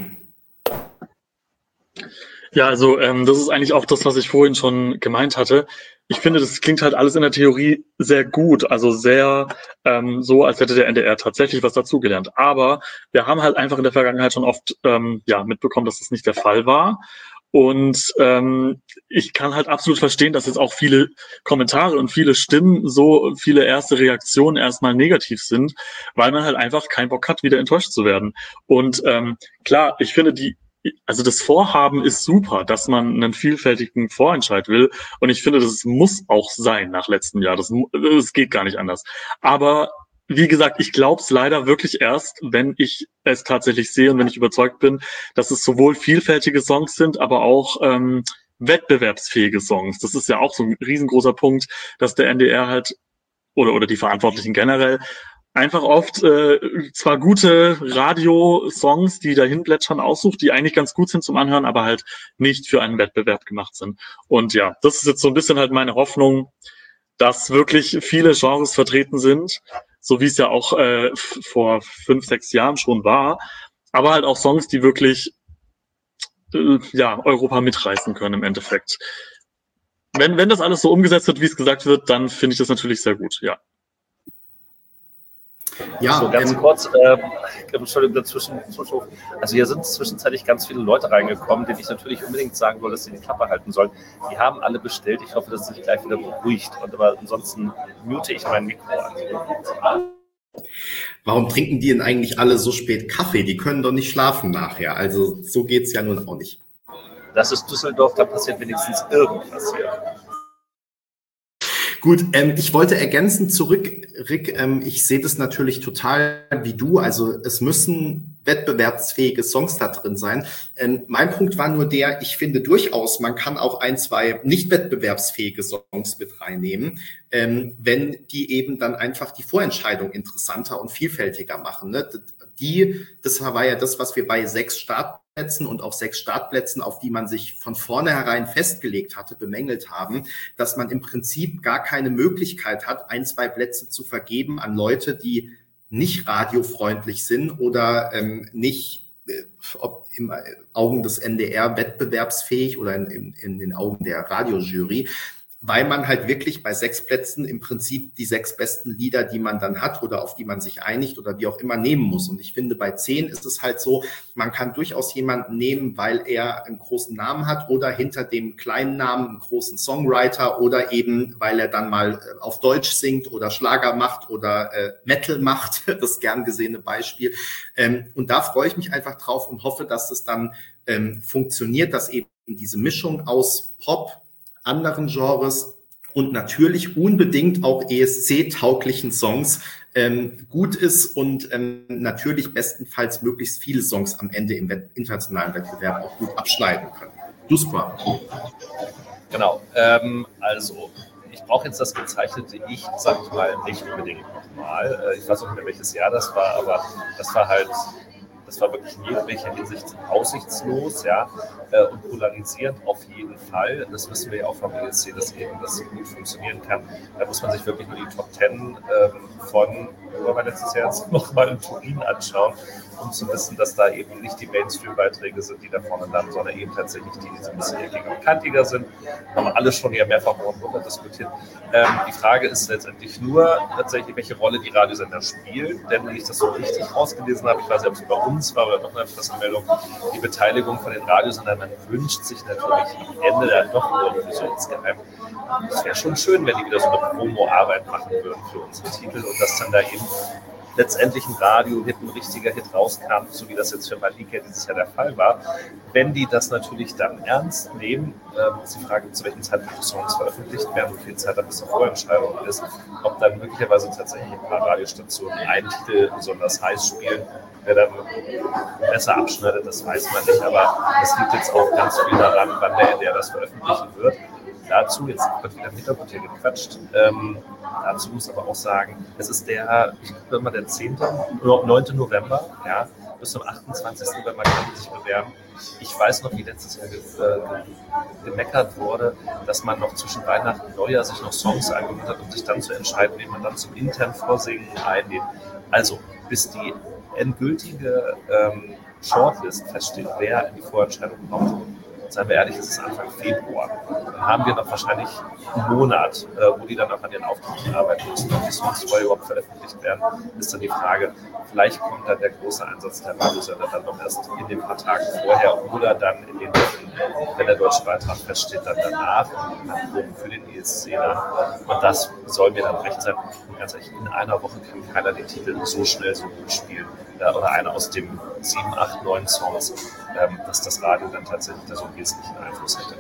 Ja, also das ist eigentlich auch das, was ich vorhin schon gemeint hatte. Ich finde, das klingt halt alles in der Theorie sehr gut, also sehr so, als hätte der NDR tatsächlich was dazugelernt. Aber wir haben halt einfach in der Vergangenheit schon oft mitbekommen, dass das nicht der Fall war. Und ich kann halt absolut verstehen, dass jetzt auch viele Kommentare und viele Stimmen, so viele erste Reaktionen erstmal negativ sind, weil man halt einfach keinen Bock hat, wieder enttäuscht zu werden. Und klar, ich finde also das Vorhaben ist super, dass man einen vielfältigen Vorentscheid will. Und ich finde, das muss auch sein nach letztem Jahr. Das geht gar nicht anders. Aber wie gesagt, ich glaube es leider wirklich erst, wenn ich es tatsächlich sehe und wenn ich überzeugt bin, dass es sowohl vielfältige Songs sind, aber auch wettbewerbsfähige Songs. Das ist ja auch so ein riesengroßer Punkt, dass der NDR halt oder die Verantwortlichen generell einfach oft zwar gute Radiosongs, die dahin plätschern, aussucht, die eigentlich ganz gut sind zum Anhören, aber halt nicht für einen Wettbewerb gemacht sind. Und ja, das ist jetzt so ein bisschen halt meine Hoffnung, dass wirklich viele Genres vertreten sind, so wie es ja auch vor 5, 6 Jahren schon war, aber halt auch Songs, die wirklich Europa mitreißen können im Endeffekt. Wenn das alles so umgesetzt wird, wie es gesagt wird, dann finde ich das natürlich sehr gut, ja. Ja, so ganz kurz, Entschuldigung, dazwischen. Also hier sind zwischenzeitlich ganz viele Leute reingekommen, denen ich natürlich unbedingt sagen soll, dass sie die Klappe halten sollen. Die haben alle bestellt. Ich hoffe, dass sich gleich wieder beruhigt. Aber ansonsten mute ich mein Mikro an. Warum trinken die denn eigentlich alle so spät Kaffee? Die können doch nicht schlafen nachher. Also so geht's ja nun auch nicht. Das ist Düsseldorf, da passiert wenigstens irgendwas hier. Gut, ich wollte ergänzend zurück, Rick, ich sehe das natürlich total wie du, also es müssen wettbewerbsfähige Songs da drin sein. Mein Punkt war nur der, ich finde durchaus, man kann auch 1, 2 nicht wettbewerbsfähige Songs mit reinnehmen, wenn die eben dann einfach die Vorentscheidung interessanter und vielfältiger machen. Ne? Das war ja das, was wir bei 6 Startplätzen und auch 6 Startplätzen, auf die man sich von vornherein festgelegt hatte, bemängelt haben, dass man im Prinzip gar keine Möglichkeit hat, 1, 2 Plätze zu vergeben an Leute, die nicht radiofreundlich sind oder nicht ob im Augen des NDR wettbewerbsfähig oder in den Augen der Radiojury, weil man halt wirklich bei 6 Plätzen im Prinzip die 6 besten Lieder, die man dann hat oder auf die man sich einigt oder wie auch immer nehmen muss. Und ich finde, bei 10 ist es halt so, man kann durchaus jemanden nehmen, weil er einen großen Namen hat oder hinter dem kleinen Namen einen großen Songwriter oder eben, weil er dann mal auf Deutsch singt oder Schlager macht oder Metal macht, das gern gesehene Beispiel. Und da freue ich mich einfach drauf und hoffe, dass es dann funktioniert, dass eben diese Mischung aus Pop, anderen Genres und natürlich unbedingt auch ESC-tauglichen Songs gut ist und natürlich bestenfalls möglichst viele Songs am Ende im internationalen Wettbewerb auch gut abschneiden können. Duspra. Genau, also ich brauche jetzt das gezeichnete Ich, sag ich mal, nicht unbedingt nochmal. Ich weiß auch nicht mehr, welches Jahr das war, aber das war wirklich in jeglicher Hinsicht aussichtslos, ja, und polarisierend auf jeden Fall. Das wissen wir ja auch vom ESC, dass eben das gut funktionieren kann. Da muss man sich wirklich nur die Top 10 von letztes Jahr jetzt nochmal in Turin anschauen, um zu wissen, dass da eben nicht die Mainstream-Beiträge sind, die da vorne landen, sondern eben tatsächlich die so ein bisschen eckiger und kantiger sind. Haben wir alle schon ja mehrfach darüber diskutiert. Die Frage ist letztendlich nur tatsächlich, welche Rolle die Radiosender spielen. Denn wenn ich das so richtig rausgelesen habe, ich weiß nicht, ob es bei uns war oder doch eine Pressemeldung, die Beteiligung von den Radiosendern, man wünscht sich natürlich am Ende dann doch irgendwie so insgeheim. Es wäre schon schön, wenn die wieder so eine Promo-Arbeit machen würden für unsere Titel und dass dann da eben letztendlich ein Radio-Hit, ein richtiger Hit rauskam, so wie das jetzt für Malika dieses Jahr der Fall war. Wenn die das natürlich dann ernst nehmen, ist die Frage, zu welchem Zeitpunkt die Songs veröffentlicht werden, wie viel Zeit da bis zur Vorentscheidung ist, ob dann möglicherweise tatsächlich ein paar Radiostationen einen Titel besonders heiß spielen, wer dann besser abschneidet, das weiß man nicht, aber es liegt jetzt auch ganz viel daran, wann der NDR das veröffentlichen wird. Dazu, jetzt wird wieder im Hintergrund hier gequatscht, dazu muss aber auch sagen, es ist der 9. November, ja, bis zum 28. November kann man sich bewerben. Ich weiß noch, wie letztes Jahr gemeckert wurde, dass man noch zwischen Weihnachten und Neujahr sich noch Songs angehört hat, um sich dann zu entscheiden, wen man dann zum internen Vorsingen einlädt. Also, bis die endgültige Shortlist feststeht, wer in die Vorentscheidung kommt, seien wir ehrlich, es ist Anfang Februar. haben wir noch wahrscheinlich einen Monat, wo die dann auch an den Auftritten arbeiten müssen. Ob die Songs vorher überhaupt veröffentlicht werden, ist dann die Frage. Vielleicht kommt dann der große Einsatz der Radiosender dann noch erst in den paar Tagen vorher oder dann in den Wochen, wenn der deutsche Beitrag feststeht, dann danach für den ESC dann. Und das soll mir dann recht sein. Und ganz ehrlich, in einer Woche kann keiner den Titel so schnell so gut spielen. Oder einer aus dem 7, 8, 9 Songs, dass das Radio dann tatsächlich da so einen wesentlichen Einfluss hätte.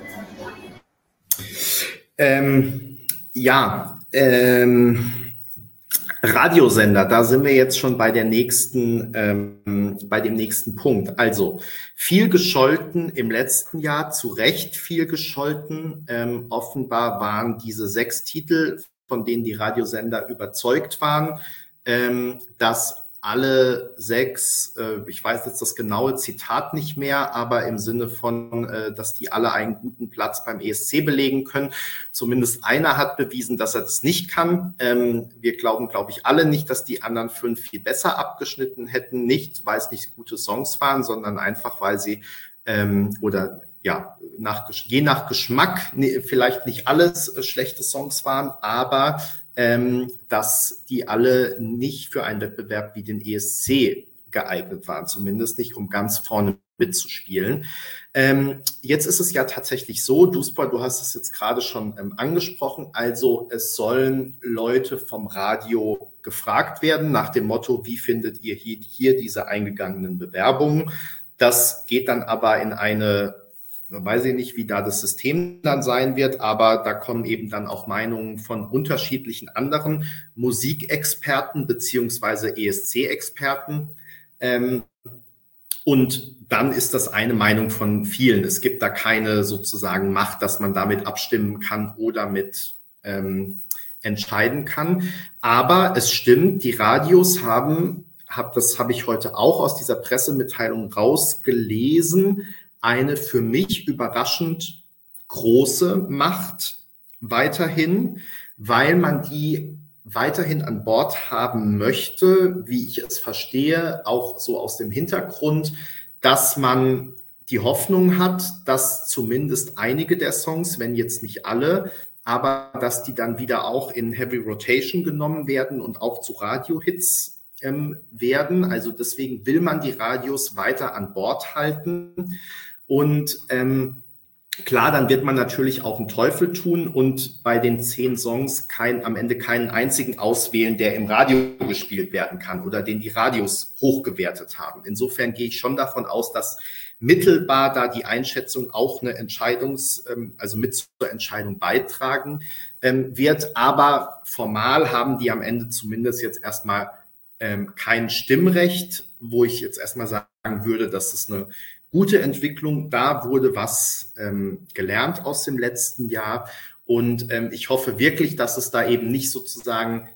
Radiosender, da sind wir jetzt schon bei der bei dem nächsten Punkt. Also viel gescholten im letzten Jahr, zu Recht viel gescholten. Offenbar waren diese 6 Titel, von denen die Radiosender überzeugt waren, dass alle 6, ich weiß jetzt das genaue Zitat nicht mehr, aber im Sinne von, dass die alle einen guten Platz beim ESC belegen können. Zumindest einer hat bewiesen, dass er das nicht kann. Wir glauben, glaube ich, alle nicht, dass die anderen 5 viel besser abgeschnitten hätten. Nicht, weil es nicht gute Songs waren, sondern einfach, weil sie je nach Geschmack vielleicht nicht alles schlechte Songs waren, aber dass die alle nicht für einen Wettbewerb wie den ESC geeignet waren, zumindest nicht, um ganz vorne mitzuspielen. Jetzt ist es ja tatsächlich so, Duspor, du hast es jetzt gerade schon angesprochen, also es sollen Leute vom Radio gefragt werden nach dem Motto, wie findet ihr hier diese eingegangenen Bewerbungen? Das geht dann aber in eine, weiß ich nicht, wie da das System dann sein wird, aber da kommen eben dann auch Meinungen von unterschiedlichen anderen Musikexperten beziehungsweise ESC-Experten. Und dann ist das eine Meinung von vielen. Es gibt da keine sozusagen Macht, dass man damit abstimmen kann oder mit entscheiden kann. Aber es stimmt, die Radios das habe ich heute auch aus dieser Pressemitteilung rausgelesen, eine für mich überraschend große Macht weiterhin, weil man die weiterhin an Bord haben möchte, wie ich es verstehe, auch so aus dem Hintergrund, dass man die Hoffnung hat, dass zumindest einige der Songs, wenn jetzt nicht alle, aber dass die dann wieder auch in Heavy Rotation genommen werden und auch zu Radiohits werden. Also deswegen will man die Radios weiter an Bord halten. Und klar, dann wird man natürlich auch einen Teufel tun und bei den 10 Songs am Ende keinen einzigen auswählen, der im Radio gespielt werden kann oder den die Radios hochgewertet haben. Insofern gehe ich schon davon aus, dass mittelbar da die Einschätzung auch eine also mit zur Entscheidung beitragen wird. Aber formal haben die am Ende zumindest jetzt erstmal kein Stimmrecht, wo ich jetzt erstmal sagen würde, dass es eine gute Entwicklung. Da wurde was gelernt aus dem letzten Jahr. Und ich hoffe wirklich, dass es da eben nicht sozusagen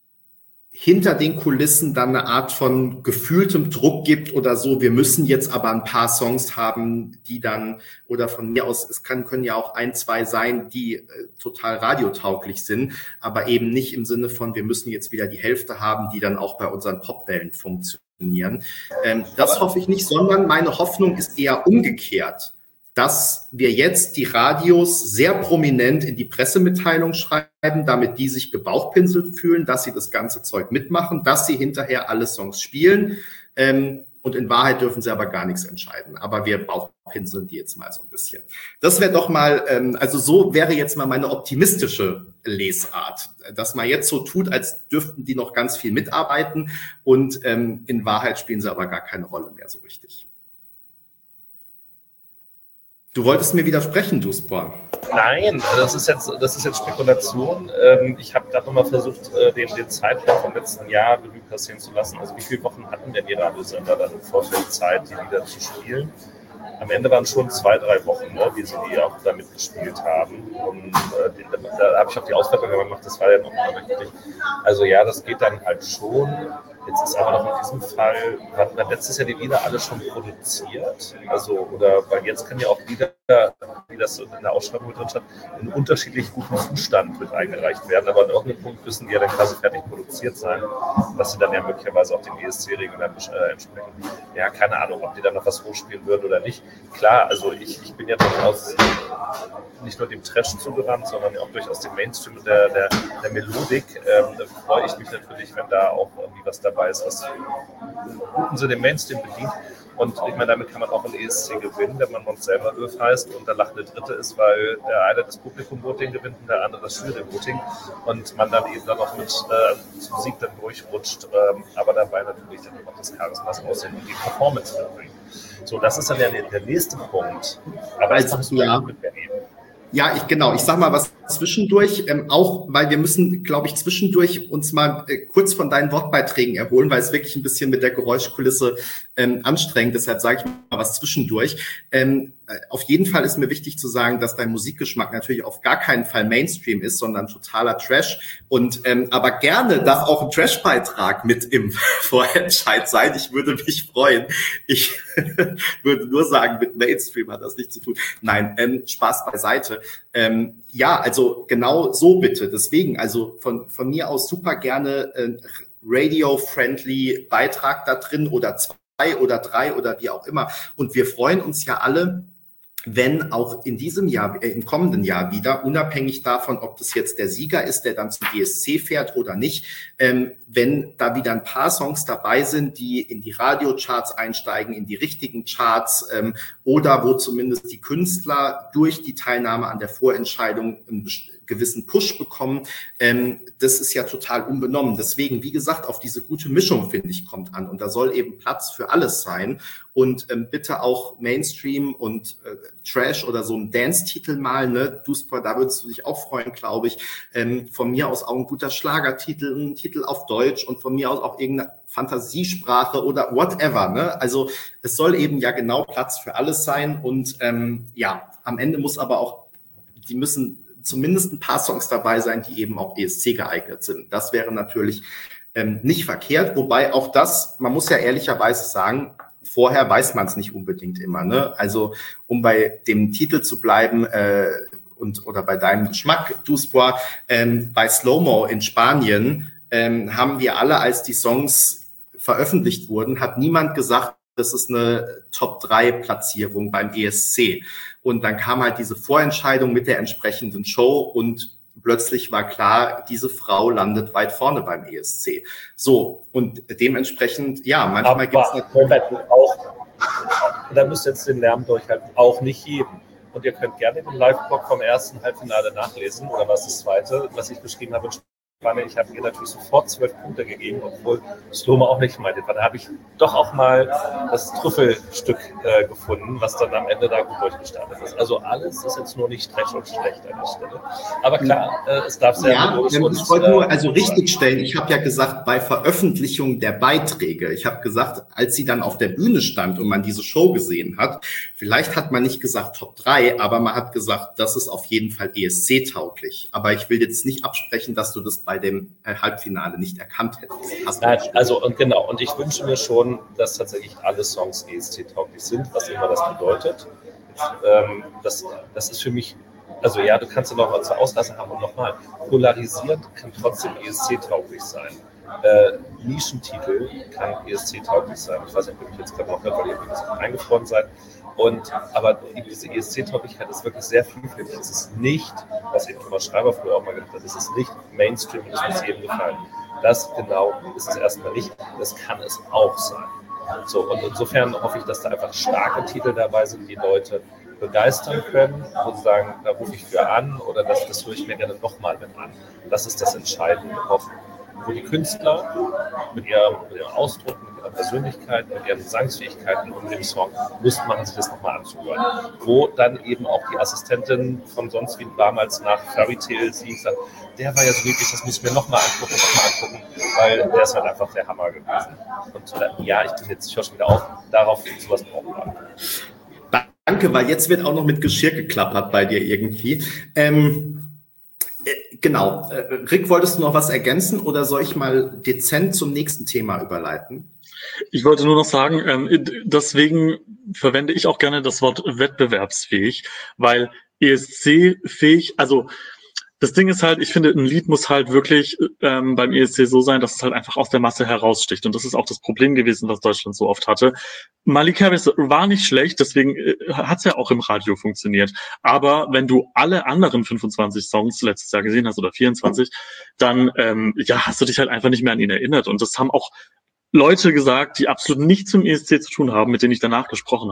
hinter den Kulissen dann eine Art von gefühltem Druck gibt oder so. Wir müssen jetzt aber ein paar Songs haben, die dann, oder von mir aus, können ja auch 1, 2 sein, die total radiotauglich sind, aber eben nicht im Sinne von, wir müssen jetzt wieder die Hälfte haben, die dann auch bei unseren Popwellen funktionieren. Das hoffe ich nicht, sondern meine Hoffnung ist eher umgekehrt, dass wir jetzt die Radios sehr prominent in die Pressemitteilung schreiben, damit die sich gebauchpinselt fühlen, dass sie das ganze Zeug mitmachen, dass sie hinterher alle Songs spielen. Und in Wahrheit dürfen sie aber gar nichts entscheiden. Aber wir bauchpinseln die jetzt mal so ein bisschen. Das wäre doch mal, also so wäre jetzt mal meine optimistische Lesart, dass man jetzt so tut, als dürften die noch ganz viel mitarbeiten und in Wahrheit spielen sie aber gar keine Rolle mehr so richtig. Du wolltest mir widersprechen, Duspor. Nein, das ist jetzt Spekulation. Ich habe gerade nochmal versucht, den Zeitpunkt vom letzten Jahr Revue passieren zu lassen. Also wie viele Wochen hatten denn die Radiosender dann im Vorfeld Zeit, die Lieder zu spielen? Am Ende waren es schon 2, 3 Wochen, ne, wie sie die auch da mitgespielt haben. Und da habe ich auch die Auswertung gemacht, das war ja noch mal richtig. Also ja, das geht dann halt schon. Jetzt ist aber noch in diesem Fall, hatten letztes Jahr die Lieder alle schon produziert. Also, weil jetzt können ja auch Lieder wie das so in der Ausschreibung mit drin stand, in unterschiedlich gutem Zustand mit eingereicht werden. Aber an irgendeinem Punkt müssen die ja dann quasi fertig produziert sein, dass sie dann ja möglicherweise auch den ESC-Regeln entsprechen. Ja, keine Ahnung, ob die dann noch was hochspielen würden oder nicht. Klar, also ich bin ja durchaus nicht nur dem Trash zugewandt, sondern auch durchaus dem Mainstream und der Melodik. Da freue ich mich natürlich, wenn da auch irgendwie was dabei ist, was im guten Sinne den Mainstream bedient. Und ich meine, damit kann man auch einen ESC gewinnen, wenn man uns selber Öf heißt und der lachende Dritte ist, weil der eine das Publikum-Voting gewinnt und der andere das Jury-Voting und man dann eben dann auch mit zum Sieg dann durchrutscht, aber dabei natürlich dann auch das Charisma aussehen und die Performance mitbringen. So, das ist dann ja der nächste Punkt. Aber jetzt hast du ja mit mir eben. Ja, ich sag mal was zwischendurch, auch weil wir müssen, glaube ich, zwischendurch uns mal kurz von deinen Wortbeiträgen erholen, weil es wirklich ein bisschen mit der Geräuschkulisse anstrengend, deshalb sage ich mal was zwischendurch. Auf jeden Fall ist mir wichtig zu sagen, dass dein Musikgeschmack natürlich auf gar keinen Fall Mainstream ist, sondern totaler Trash. Und aber gerne darf auch ein Trash-Beitrag mit im Vorentscheid sein. Ich würde mich freuen. Ich würde nur sagen, mit Mainstream hat das nichts zu tun. Nein, Spaß beiseite. Ja, also genau so bitte. Deswegen, also von mir aus super gerne radio-friendly Beitrag da drin oder 2 oder 3 oder wie auch immer. Und wir freuen uns ja alle, wenn auch in diesem Jahr, im kommenden Jahr wieder, unabhängig davon, ob das jetzt der Sieger ist, der dann zum ESC fährt oder nicht, wenn da wieder ein paar Songs dabei sind, die in die Radiocharts einsteigen, in die richtigen Charts oder wo zumindest die Künstler durch die Teilnahme an der Vorentscheidung einen gewissen Push bekommen, das ist ja total unbenommen. Deswegen, wie gesagt, auf diese gute Mischung, finde ich, kommt an. Und da soll eben Platz für alles sein. Und bitte auch Mainstream und Trash oder so ein Dance-Titel mal, ne? Duspor, da würdest du dich auch freuen, glaube ich. Von mir aus auch ein guter Schlagertitel, ein Titel auf Deutsch und von mir aus auch irgendeine Fantasiesprache oder whatever, ne? Also es soll eben ja genau Platz für alles sein. Und ja, am Ende muss aber auch, die müssen zumindest ein paar Songs dabei sein, die eben auch ESC geeignet sind. Das wäre natürlich nicht verkehrt, wobei auch das, man muss ja ehrlicherweise sagen, vorher weiß man es nicht unbedingt immer, ne? Also um bei dem Titel zu bleiben oder bei deinem Geschmack, Duspor, bei Slow-Mo in Spanien haben wir alle, als die Songs veröffentlicht wurden, hat niemand gesagt, das ist eine Top-3-Platzierung beim ESC. Und dann kam halt diese Vorentscheidung mit der entsprechenden Show und plötzlich war klar, diese Frau landet weit vorne beim ESC. So, und dementsprechend, ja, manchmal gibt es natürlich auch, da müsst ihr jetzt den Lärm durchhalten, auch nicht jedem. Und ihr könnt gerne den Live-Blog vom ersten Halbfinale nachlesen, oder was das zweite, was ich beschrieben habe. Ich habe ihr natürlich sofort 12 Punkte gegeben, obwohl Slow-Mo auch nicht meinte. Da habe ich doch auch mal das Trüffelstück gefunden, was dann am Ende da gut durchgestartet ist. Also alles ist jetzt nur nicht Trash und schlecht an der Stelle. Aber klar, es darf sehr melodisch ich wollte nur richtigstellen, ich habe ja gesagt, bei Veröffentlichung der Beiträge, ich habe gesagt, als sie dann auf der Bühne stand und man diese Show gesehen hat, vielleicht hat man nicht gesagt Top 3, aber man hat gesagt, das ist auf jeden Fall ESC-tauglich. Aber ich will jetzt nicht absprechen, dass du das bei dem Halbfinale nicht erkannt hättest. Nein, also und genau, und ich wünsche mir schon, dass tatsächlich alle Songs ESC-tauglich sind, was immer das bedeutet. Das ist für mich, also ja, du kannst ja noch was zur Auslassung haben und nochmal, polarisierend kann trotzdem ESC-tauglich sein. Nischentitel kann ESC-tauglich sein. Ich weiß nicht, ob ihr mich jetzt gerade noch hört, weil ihr ein bisschen eingefroren seid. Aber diese ESC-Tauglichkeit ist wirklich sehr vielfältig. Es ist nicht, was eben Thomas Schreiber früher auch mal gesagt hat, es ist nicht Mainstream und es muss jedem gefallen. Das genau ist es erstmal nicht. Das kann es auch sein. So, und insofern hoffe ich, dass da einfach starke Titel dabei sind, die Leute begeistern können und sagen, da rufe ich für an oder das höre ich mir gerne nochmal mit an. Das ist das Entscheidende, wo die Künstler mit ihrem Ausdruck, mit ihrer Persönlichkeit, mit ihren Gesangsfähigkeiten und dem Song Lust machen, sich das nochmal anzuhören. Wo dann eben auch die Assistentin von sonst wie damals nach Fairy Tale sie sagt, der war ja so wirklich, das muss ich mir nochmal angucken, weil der ist halt einfach der Hammer gewesen. Und ja, ich bin jetzt, ich höre schon wieder auf, darauf sowas brauchen wir. Danke, weil jetzt wird auch noch mit Geschirr geklappert bei dir irgendwie. Genau. Rick, wolltest du noch was ergänzen oder soll ich mal dezent zum nächsten Thema überleiten? Ich wollte nur noch sagen, deswegen verwende ich auch gerne das Wort wettbewerbsfähig, weil ESC-fähig, also das Ding ist halt, ich finde, ein Lied muss halt wirklich beim ESC so sein, dass es halt einfach aus der Masse heraussticht. Und das ist auch das Problem gewesen, was Deutschland so oft hatte. Malik Harris war nicht schlecht, deswegen hat es ja auch im Radio funktioniert. Aber wenn du alle anderen 25 Songs letztes Jahr gesehen hast oder 24, dann hast du dich halt einfach nicht mehr an ihn erinnert. Und das haben auch Leute gesagt, die absolut nichts zum ESC zu tun haben, mit denen ich danach gesprochen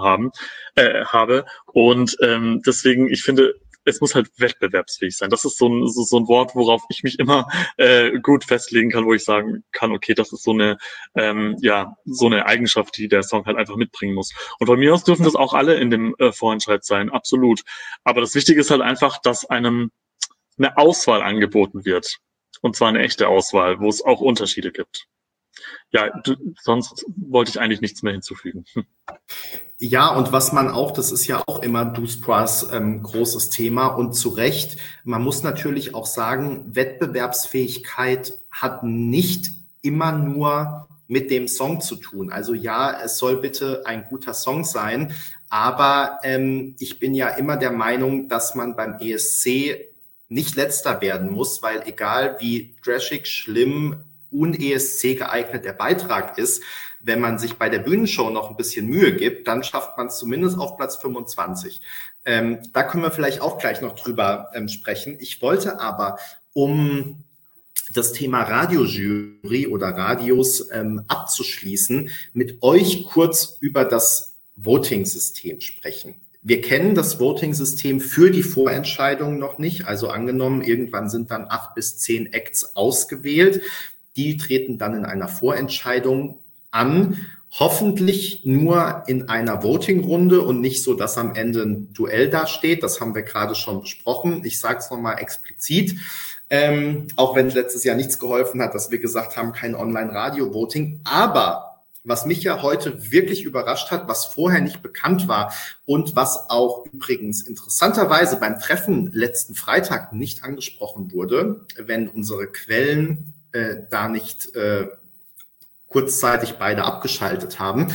habe. Und deswegen, ich finde, es muss halt wettbewerbsfähig sein. Das ist so ein Wort, worauf ich mich immer gut festlegen kann, wo ich sagen kann, okay, das ist so eine Eigenschaft, die der Song halt einfach mitbringen muss. Und von mir aus dürfen das auch alle in dem Vorentscheid sein, absolut. Aber das Wichtige ist halt einfach, dass einem eine Auswahl angeboten wird. Und zwar eine echte Auswahl, wo es auch Unterschiede gibt. Ja, sonst wollte ich eigentlich nichts mehr hinzufügen. Ja, und was man auch, das ist ja auch immer Duspras großes Thema und zu Recht, man muss natürlich auch sagen, Wettbewerbsfähigkeit hat nicht immer nur mit dem Song zu tun. Also ja, es soll bitte ein guter Song sein, aber ich bin ja immer der Meinung, dass man beim ESC nicht Letzter werden muss, weil egal wie trashig, schlimm, un-ESC geeignet der Beitrag ist, wenn man sich bei der Bühnenshow noch ein bisschen Mühe gibt, dann schafft man es zumindest auf Platz 25. Da können wir vielleicht auch gleich noch drüber sprechen. Ich wollte aber, um das Thema Radiojury oder Radios abzuschließen, mit euch kurz über das Voting-System sprechen. Wir kennen das Voting-System für die Vorentscheidung noch nicht. Also angenommen, irgendwann sind dann 8 bis 10 Acts ausgewählt. Die treten dann in einer Vorentscheidung an, hoffentlich nur in einer Voting-Runde und nicht so, dass am Ende ein Duell dasteht. Das haben wir gerade schon besprochen. Ich sage es nochmal explizit, auch wenn letztes Jahr nichts geholfen hat, dass wir gesagt haben, kein Online-Radio-Voting. Aber was mich ja heute wirklich überrascht hat, was vorher nicht bekannt war und was auch übrigens interessanterweise beim Treffen letzten Freitag nicht angesprochen wurde, wenn unsere Quellen da nicht kurzzeitig beide abgeschaltet haben,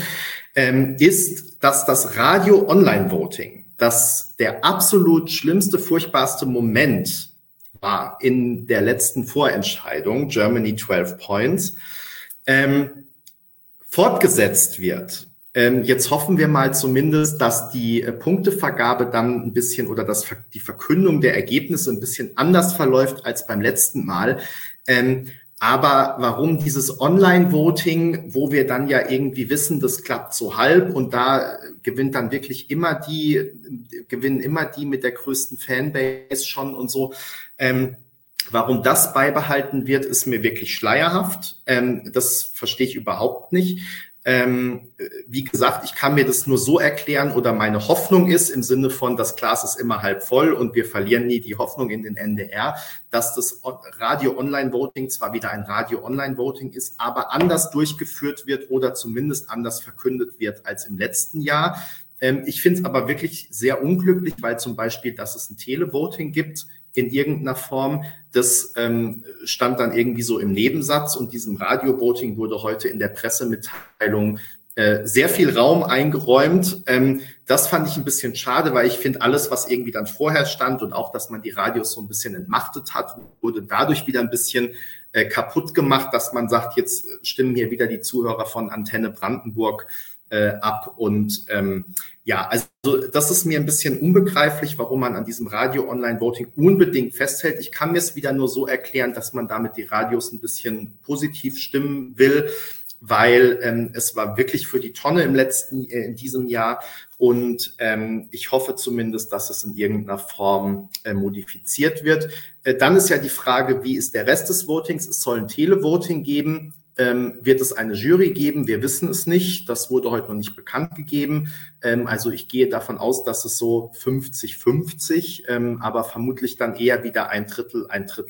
ist, dass das Radio-Online-Voting, das der absolut schlimmste, furchtbarste Moment war in der letzten Vorentscheidung, Germany 12 Points, fortgesetzt wird. Jetzt hoffen wir mal zumindest, dass die Punktevergabe dann ein bisschen oder dass die Verkündung der Ergebnisse ein bisschen anders verläuft als beim letzten Mal. Aber warum dieses Online-Voting, wo wir dann ja irgendwie wissen, das klappt so halb und da gewinnen immer die mit der größten Fanbase schon und so. Warum das beibehalten wird, ist mir wirklich schleierhaft. Das verstehe ich überhaupt nicht. Wie gesagt, ich kann mir das nur so erklären oder meine Hoffnung ist im Sinne von, das Glas ist immer halb voll und wir verlieren nie die Hoffnung in den NDR, dass das Radio-Online-Voting zwar wieder ein Radio-Online-Voting ist, aber anders durchgeführt wird oder zumindest anders verkündet wird als im letzten Jahr. Ich finde es aber wirklich sehr unglücklich, weil zum Beispiel, dass es ein Televoting gibt, in irgendeiner Form. Das stand dann irgendwie so im Nebensatz und diesem Radio-Voting wurde heute in der Pressemitteilung sehr viel Raum eingeräumt. Das fand ich ein bisschen schade, weil ich finde, alles, was irgendwie dann vorher stand und auch, dass man die Radios so ein bisschen entmachtet hat, wurde dadurch wieder ein bisschen kaputt gemacht, dass man sagt, jetzt stimmen hier wieder die Zuhörer von Antenne Brandenburg ab und also das ist mir ein bisschen unbegreiflich, warum man an diesem Radio-Online-Voting unbedingt festhält. Ich kann mir es wieder nur so erklären, dass man damit die Radios ein bisschen positiv stimmen will, weil es war wirklich für die Tonne in diesem Jahr und ich hoffe zumindest, dass es in irgendeiner Form modifiziert wird. Dann ist ja die Frage, wie ist der Rest des Votings? Es soll ein Televoting geben. Wird es eine Jury geben? Wir wissen es nicht. Das wurde heute noch nicht bekannt gegeben. Also ich gehe davon aus, dass es so 50-50, aber vermutlich dann eher wieder ein Drittel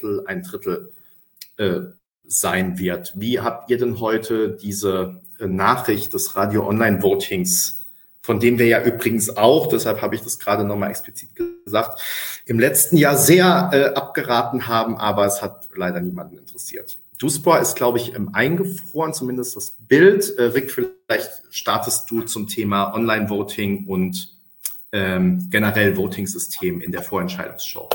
sein wird. Wie habt ihr denn heute diese Nachricht des Radio-Online-Votings, von dem wir ja übrigens auch, deshalb habe ich das gerade nochmal explizit gesagt, im letzten Jahr sehr abgeraten haben, aber es hat leider niemanden interessiert. Duspor ist, glaube ich, eingefroren, zumindest das Bild. Rick, vielleicht startest du zum Thema Online-Voting und generell Voting-System in der Vorentscheidungsshow?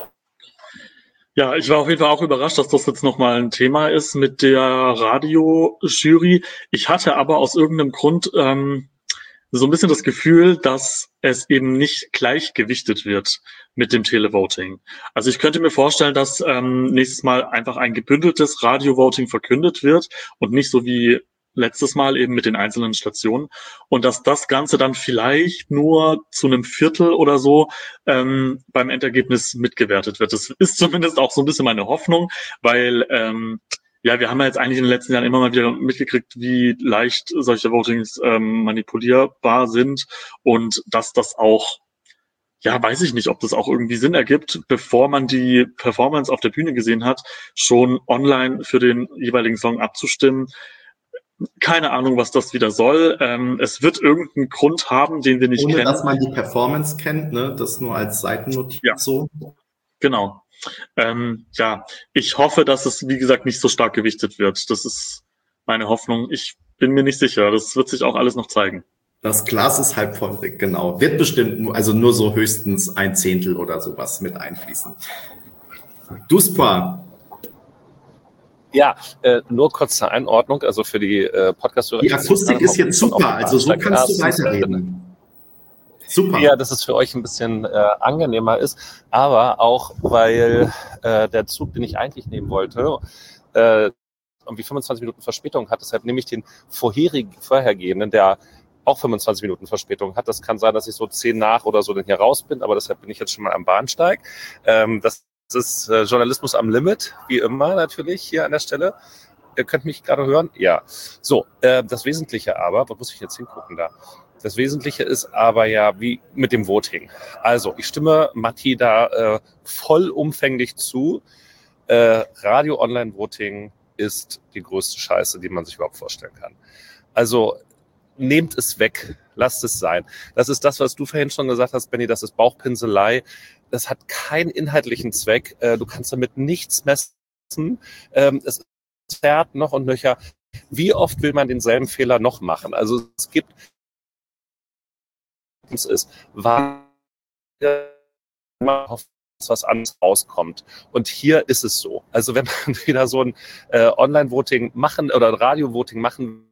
Ja, ich war auf jeden Fall auch überrascht, dass das jetzt nochmal ein Thema ist mit der Radiojury. Ich hatte aber aus irgendeinem Grund so ein bisschen das Gefühl, dass es eben nicht gleichgewichtet wird mit dem Televoting. Also ich könnte mir vorstellen, dass nächstes Mal einfach ein gebündeltes Radio-Voting verkündet wird und nicht so wie letztes Mal eben mit den einzelnen Stationen, und dass das Ganze dann vielleicht nur zu einem Viertel oder so beim Endergebnis mitgewertet wird. Das ist zumindest auch so ein bisschen meine Hoffnung, weil ja, wir haben ja jetzt eigentlich in den letzten Jahren immer mal wieder mitgekriegt, wie leicht solche Votings manipulierbar sind, und dass das auch, ja, weiß ich nicht, ob das auch irgendwie Sinn ergibt, bevor man die Performance auf der Bühne gesehen hat, schon online für den jeweiligen Song abzustimmen. Keine Ahnung, was das wieder soll. Es wird irgendeinen Grund haben, den wir nicht Ohne kennen. dass man die Performance kennt, ne? Das nur als Seitennotiz so. Genau. Ja, ich hoffe, dass es, wie gesagt, nicht so stark gewichtet wird. Das ist meine Hoffnung. Ich bin mir nicht sicher. Das wird sich auch alles noch zeigen. Das Glas ist halb voll, genau. Wird bestimmt nur so höchstens 1/10 oder sowas mit einfließen. Duspra. Ja, nur kurz zur Einordnung, also für die Podcast-Hörer. Die Akustik ist jetzt super, also so kannst du weiterreden. Super. Ja, dass es für euch ein bisschen angenehmer ist, aber auch, weil der Zug, den ich eigentlich nehmen wollte, irgendwie 25 Minuten Verspätung hat. Deshalb nehme ich den vorhergehenden, der auch 25 Minuten Verspätung hat. Das kann sein, dass ich so 10 nach oder so dann hier raus bin, aber deshalb bin ich jetzt schon mal am Bahnsteig. Das ist Journalismus am Limit, wie immer natürlich hier an der Stelle. Ihr könnt mich gerade hören? Ja. So, das Wesentliche aber, wo muss ich jetzt hingucken da? Das Wesentliche ist aber ja, wie mit dem Voting. Also, ich stimme Matti da vollumfänglich zu. Radio-Online-Voting ist die größte Scheiße, die man sich überhaupt vorstellen kann. Also, nehmt es weg, lasst es sein. Das ist das, was du vorhin schon gesagt hast, Benni, das ist Bauchpinselei. Das hat keinen inhaltlichen Zweck. Du kannst damit nichts messen. Es zerrt noch und nöcher. Wie oft will man denselben Fehler noch machen? Also es gibt, es ist, was anderes rauskommt. Und hier ist es so. Also wenn man wieder so ein Online-Voting machen oder ein Radio-Voting machen,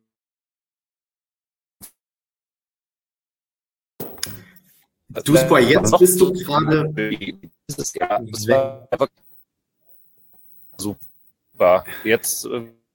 Duspra, jetzt bist du gerade dieses Jahr. Das war super. Jetzt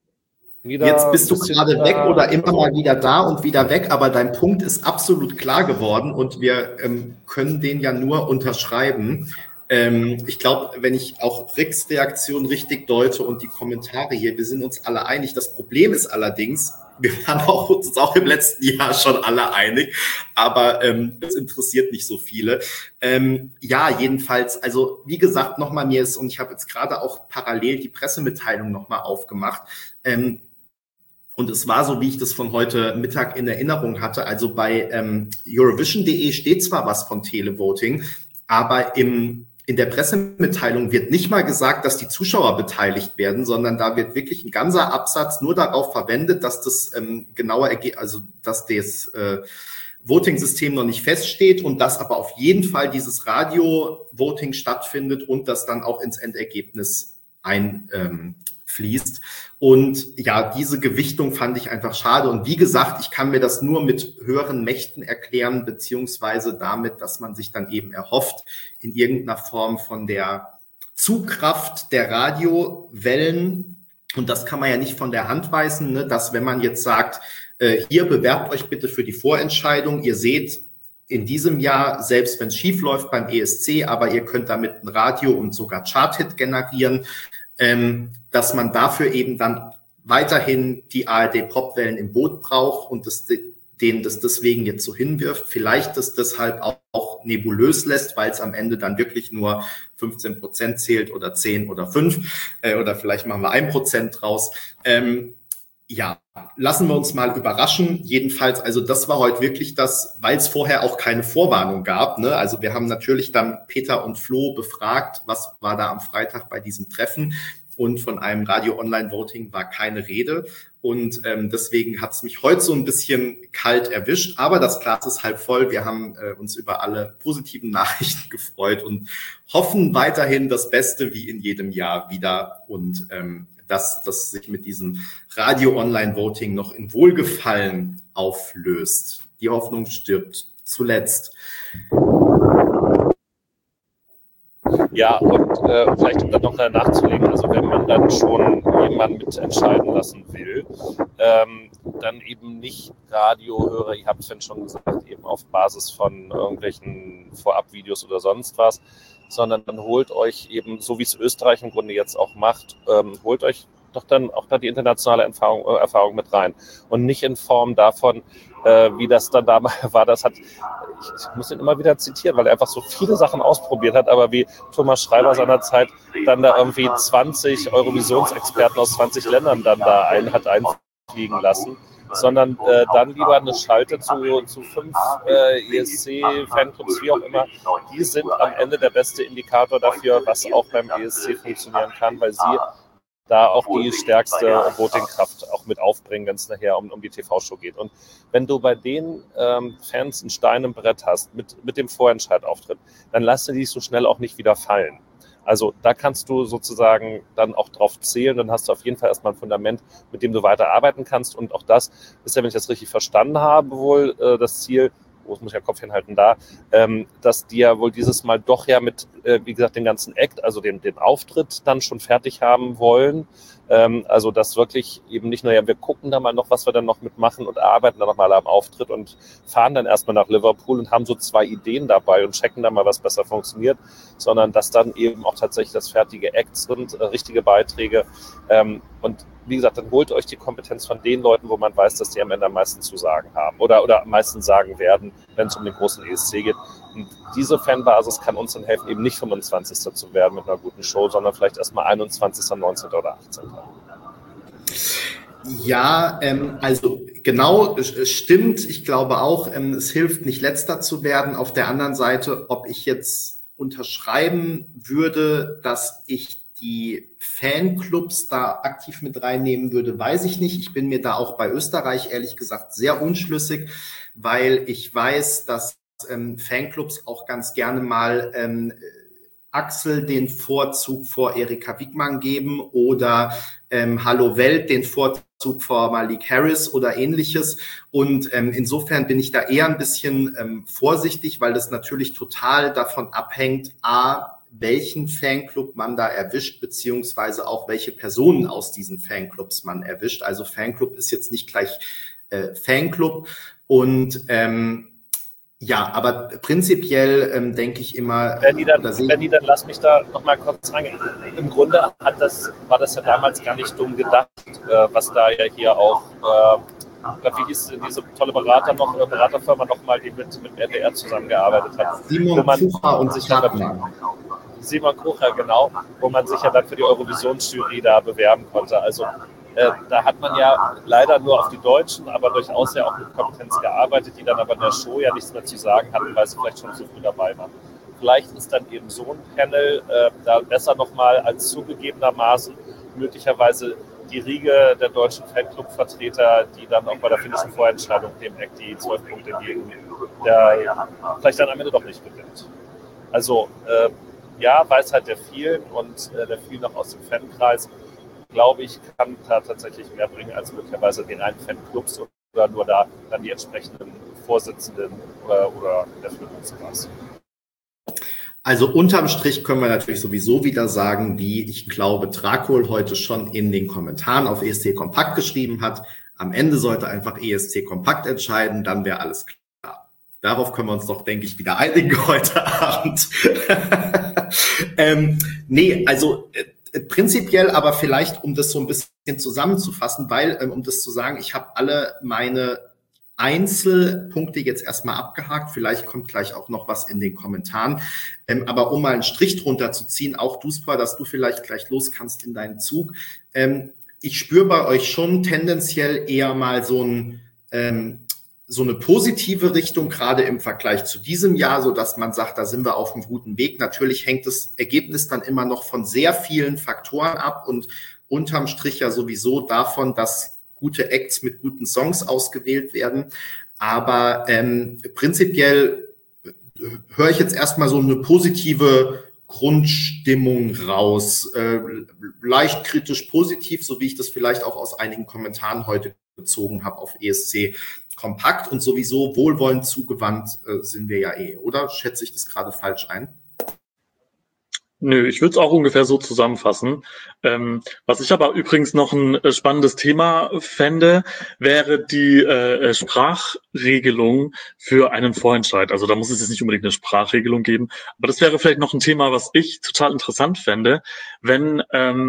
bist du gerade weg oder immer mal wieder da und wieder weg, aber dein Punkt ist absolut klar geworden und wir können den ja nur unterschreiben. Ich glaube, wenn ich auch Ricks Reaktion richtig deute und die Kommentare hier, wir sind uns alle einig. Das Problem ist allerdings, wir waren uns auch im letzten Jahr schon alle einig, aber es interessiert nicht so viele. Ja, jedenfalls, also wie gesagt, nochmal mir ist, und ich habe jetzt gerade auch parallel die Pressemitteilung nochmal aufgemacht, und es war so, wie ich das von heute Mittag in Erinnerung hatte, also bei Eurovision.de steht zwar was von Televoting, aber in der Pressemitteilung wird nicht mal gesagt, dass die Zuschauer beteiligt werden, sondern da wird wirklich ein ganzer Absatz nur darauf verwendet, dass das dass das Voting-System noch nicht feststeht und dass aber auf jeden Fall dieses Radio-Voting stattfindet und das dann auch ins Endergebnis einfließt. Und ja, diese Gewichtung fand ich einfach schade. Und wie gesagt, ich kann mir das nur mit höheren Mächten erklären, beziehungsweise damit, dass man sich dann eben erhofft, in irgendeiner Form von der Zugkraft der Radiowellen, und das kann man ja nicht von der Hand weisen, ne, dass wenn man jetzt sagt, hier bewerbt euch bitte für die Vorentscheidung, ihr seht in diesem Jahr, selbst wenn es schief läuft beim ESC, aber ihr könnt damit ein Radio- und sogar Chart-Hit generieren, dass man dafür eben dann weiterhin die ARD-Popwellen im Boot braucht und denen das deswegen jetzt so hinwirft. Vielleicht das deshalb auch nebulös lässt, weil es am Ende dann wirklich nur 15% zählt oder 10 oder 5 oder vielleicht machen wir 1% draus. Ja, lassen wir uns mal überraschen. Jedenfalls, also das war heute wirklich das, weil es vorher auch keine Vorwarnung gab. Ne? Also wir haben natürlich dann Peter und Flo befragt, was war da am Freitag bei diesem Treffen. und von einem Radio-Online-Voting war keine Rede. Und deswegen hat es mich heute so ein bisschen kalt erwischt. Aber das Glas ist halb voll. Wir haben uns über alle positiven Nachrichten gefreut und hoffen weiterhin das Beste wie in jedem Jahr wieder. Und dass das sich mit diesem Radio-Online-Voting noch in Wohlgefallen auflöst. Die Hoffnung stirbt zuletzt. Ja, und vielleicht um dann noch nachzulegen, also wenn man dann schon jemanden mitentscheiden lassen will, dann eben nicht Radiohörer, ich habe es ja schon gesagt, eben auf Basis von irgendwelchen Vorabvideos oder sonst was, sondern dann holt euch eben, so wie es Österreich im Grunde jetzt auch macht, holt euch doch dann auch da die internationale Erfahrung mit rein. Und nicht in Form davon, wie das dann damals war. Das hat, ich muss ihn immer wieder zitieren, weil er einfach so viele Sachen ausprobiert hat, aber wie Thomas Schreiber seinerzeit dann da irgendwie 20 Eurovisionsexperten aus 20 Ländern dann da hat einfliegen lassen, sondern dann lieber eine Schalte zu 5 ESC-Fanclubs, wie auch immer. Die sind am Ende der beste Indikator dafür, was auch beim ESC funktionieren kann, weil sie da auch die stärkste Votingkraft auch mit aufbringen, wenn es nachher um die TV-Show geht. Und wenn du bei den Fans einen Stein im Brett hast, mit dem Vorentscheidauftritt, dann lass dir die so schnell auch nicht wieder fallen. Also da kannst du sozusagen dann auch drauf zählen, dann hast du auf jeden Fall erstmal ein Fundament, mit dem du weiter arbeiten kannst. Und auch das ist ja, wenn ich das richtig verstanden habe, wohl das Ziel, muss ich ja Kopf hinhalten da, dass die ja wohl dieses Mal doch ja mit, wie gesagt, den ganzen Act, also den Auftritt dann schon fertig haben wollen. Also das wirklich eben nicht nur, ja, wir gucken da mal noch, was wir dann noch mitmachen und arbeiten dann nochmal am Auftritt und fahren dann erstmal nach Liverpool und haben so 2 Ideen dabei und checken dann mal, was besser funktioniert, sondern dass dann eben auch tatsächlich das fertige Act sind, richtige Beiträge. Und wie gesagt, dann holt euch die Kompetenz von den Leuten, wo man weiß, dass die am Ende am meisten zu sagen haben oder am meisten sagen werden, wenn es um den großen ESC geht. Und diese Fanbasis kann uns dann helfen, eben nicht 25. zu werden mit einer guten Show, sondern vielleicht erstmal 21., 19. oder 18. Ja, also genau, stimmt. Ich glaube auch, es hilft nicht Letzter zu werden. Auf der anderen Seite, ob ich jetzt unterschreiben würde, dass ich die Fanclubs da aktiv mit reinnehmen würde, weiß ich nicht. Ich bin mir da auch bei Österreich ehrlich gesagt sehr unschlüssig, weil ich weiß, dass Fanclubs auch ganz gerne mal Axel den Vorzug vor Erika Wiegmann geben oder Hallo Welt den Vorzug vor Malik Harris oder ähnliches. Und insofern bin ich da eher ein bisschen vorsichtig, weil das natürlich total davon abhängt, welchen Fanclub man da erwischt, beziehungsweise auch welche Personen aus diesen Fanclubs man erwischt. Also Fanclub ist jetzt nicht gleich Fanclub. Und ja, aber prinzipiell denke ich immer... Benni, dann lass mich da noch mal kurz reingehen. Im Grunde war das ja damals gar nicht dumm gedacht, was da ja hier auch... wie hieß diese tolle Beraterfirma nochmal, die mit RTR zusammengearbeitet hat. Simon Kucher und Partner. Simon Kucher, genau, wo man sich ja dann für die Eurovisionsjury da bewerben konnte. Also da hat man ja leider nur auf die Deutschen, aber durchaus ja auch mit Kompetenz gearbeitet, die dann aber in der Show ja nichts mehr zu sagen hatten, weil sie vielleicht schon so früh dabei waren. Vielleicht ist dann eben so ein Panel da besser nochmal als zugegebenermaßen möglicherweise die Riege der deutschen Fanclub-Vertreter, die dann auch bei der finnischen Vorentscheidung dem Eck die 12 Punkte geben, der vielleicht dann am Ende doch nicht gewinnt. Also ja, Weisheit der vielen und der vielen noch aus dem Fankreis, glaube ich, kann da tatsächlich mehr bringen als möglicherweise den einen Fanclubs oder nur da dann die entsprechenden Vorsitzenden oder der Führungskraft. Also unterm Strich können wir natürlich sowieso wieder sagen, wie ich glaube, Dracul heute schon in den Kommentaren auf ESC Kompakt geschrieben hat. Am Ende sollte einfach ESC Kompakt entscheiden, dann wäre alles klar. Darauf können wir uns doch, denke ich, wieder einigen heute Abend. Nee, also prinzipiell, aber vielleicht, um das so ein bisschen zusammenzufassen, weil, um das zu sagen, ich habe alle meine Einzelpunkte jetzt erstmal abgehakt. Vielleicht kommt gleich auch noch was in den Kommentaren. Aber um mal einen Strich drunter zu ziehen, auch Duspor, dass du vielleicht gleich los kannst in deinen Zug. Ich spüre bei euch schon tendenziell eher mal so ein so eine positive Richtung, gerade im Vergleich zu diesem Jahr, so dass man sagt, da sind wir auf einem guten Weg. Natürlich hängt das Ergebnis dann immer noch von sehr vielen Faktoren ab und unterm Strich ja sowieso davon, dass gute Acts mit guten Songs ausgewählt werden. Aber prinzipiell höre ich jetzt erstmal so eine positive Grundstimmung raus. Leicht kritisch positiv, so wie ich das vielleicht auch aus einigen Kommentaren heute bezogen habe auf ESC Kompakt, und sowieso wohlwollend zugewandt sind wir ja oder? Schätze ich das gerade falsch ein? Nö, ich würde es auch ungefähr so zusammenfassen. Was ich aber übrigens noch ein spannendes Thema fände, wäre die Sprachregelung für einen Vorentscheid. Also da muss es jetzt nicht unbedingt eine Sprachregelung geben, aber das wäre vielleicht noch ein Thema, was ich total interessant fände, wenn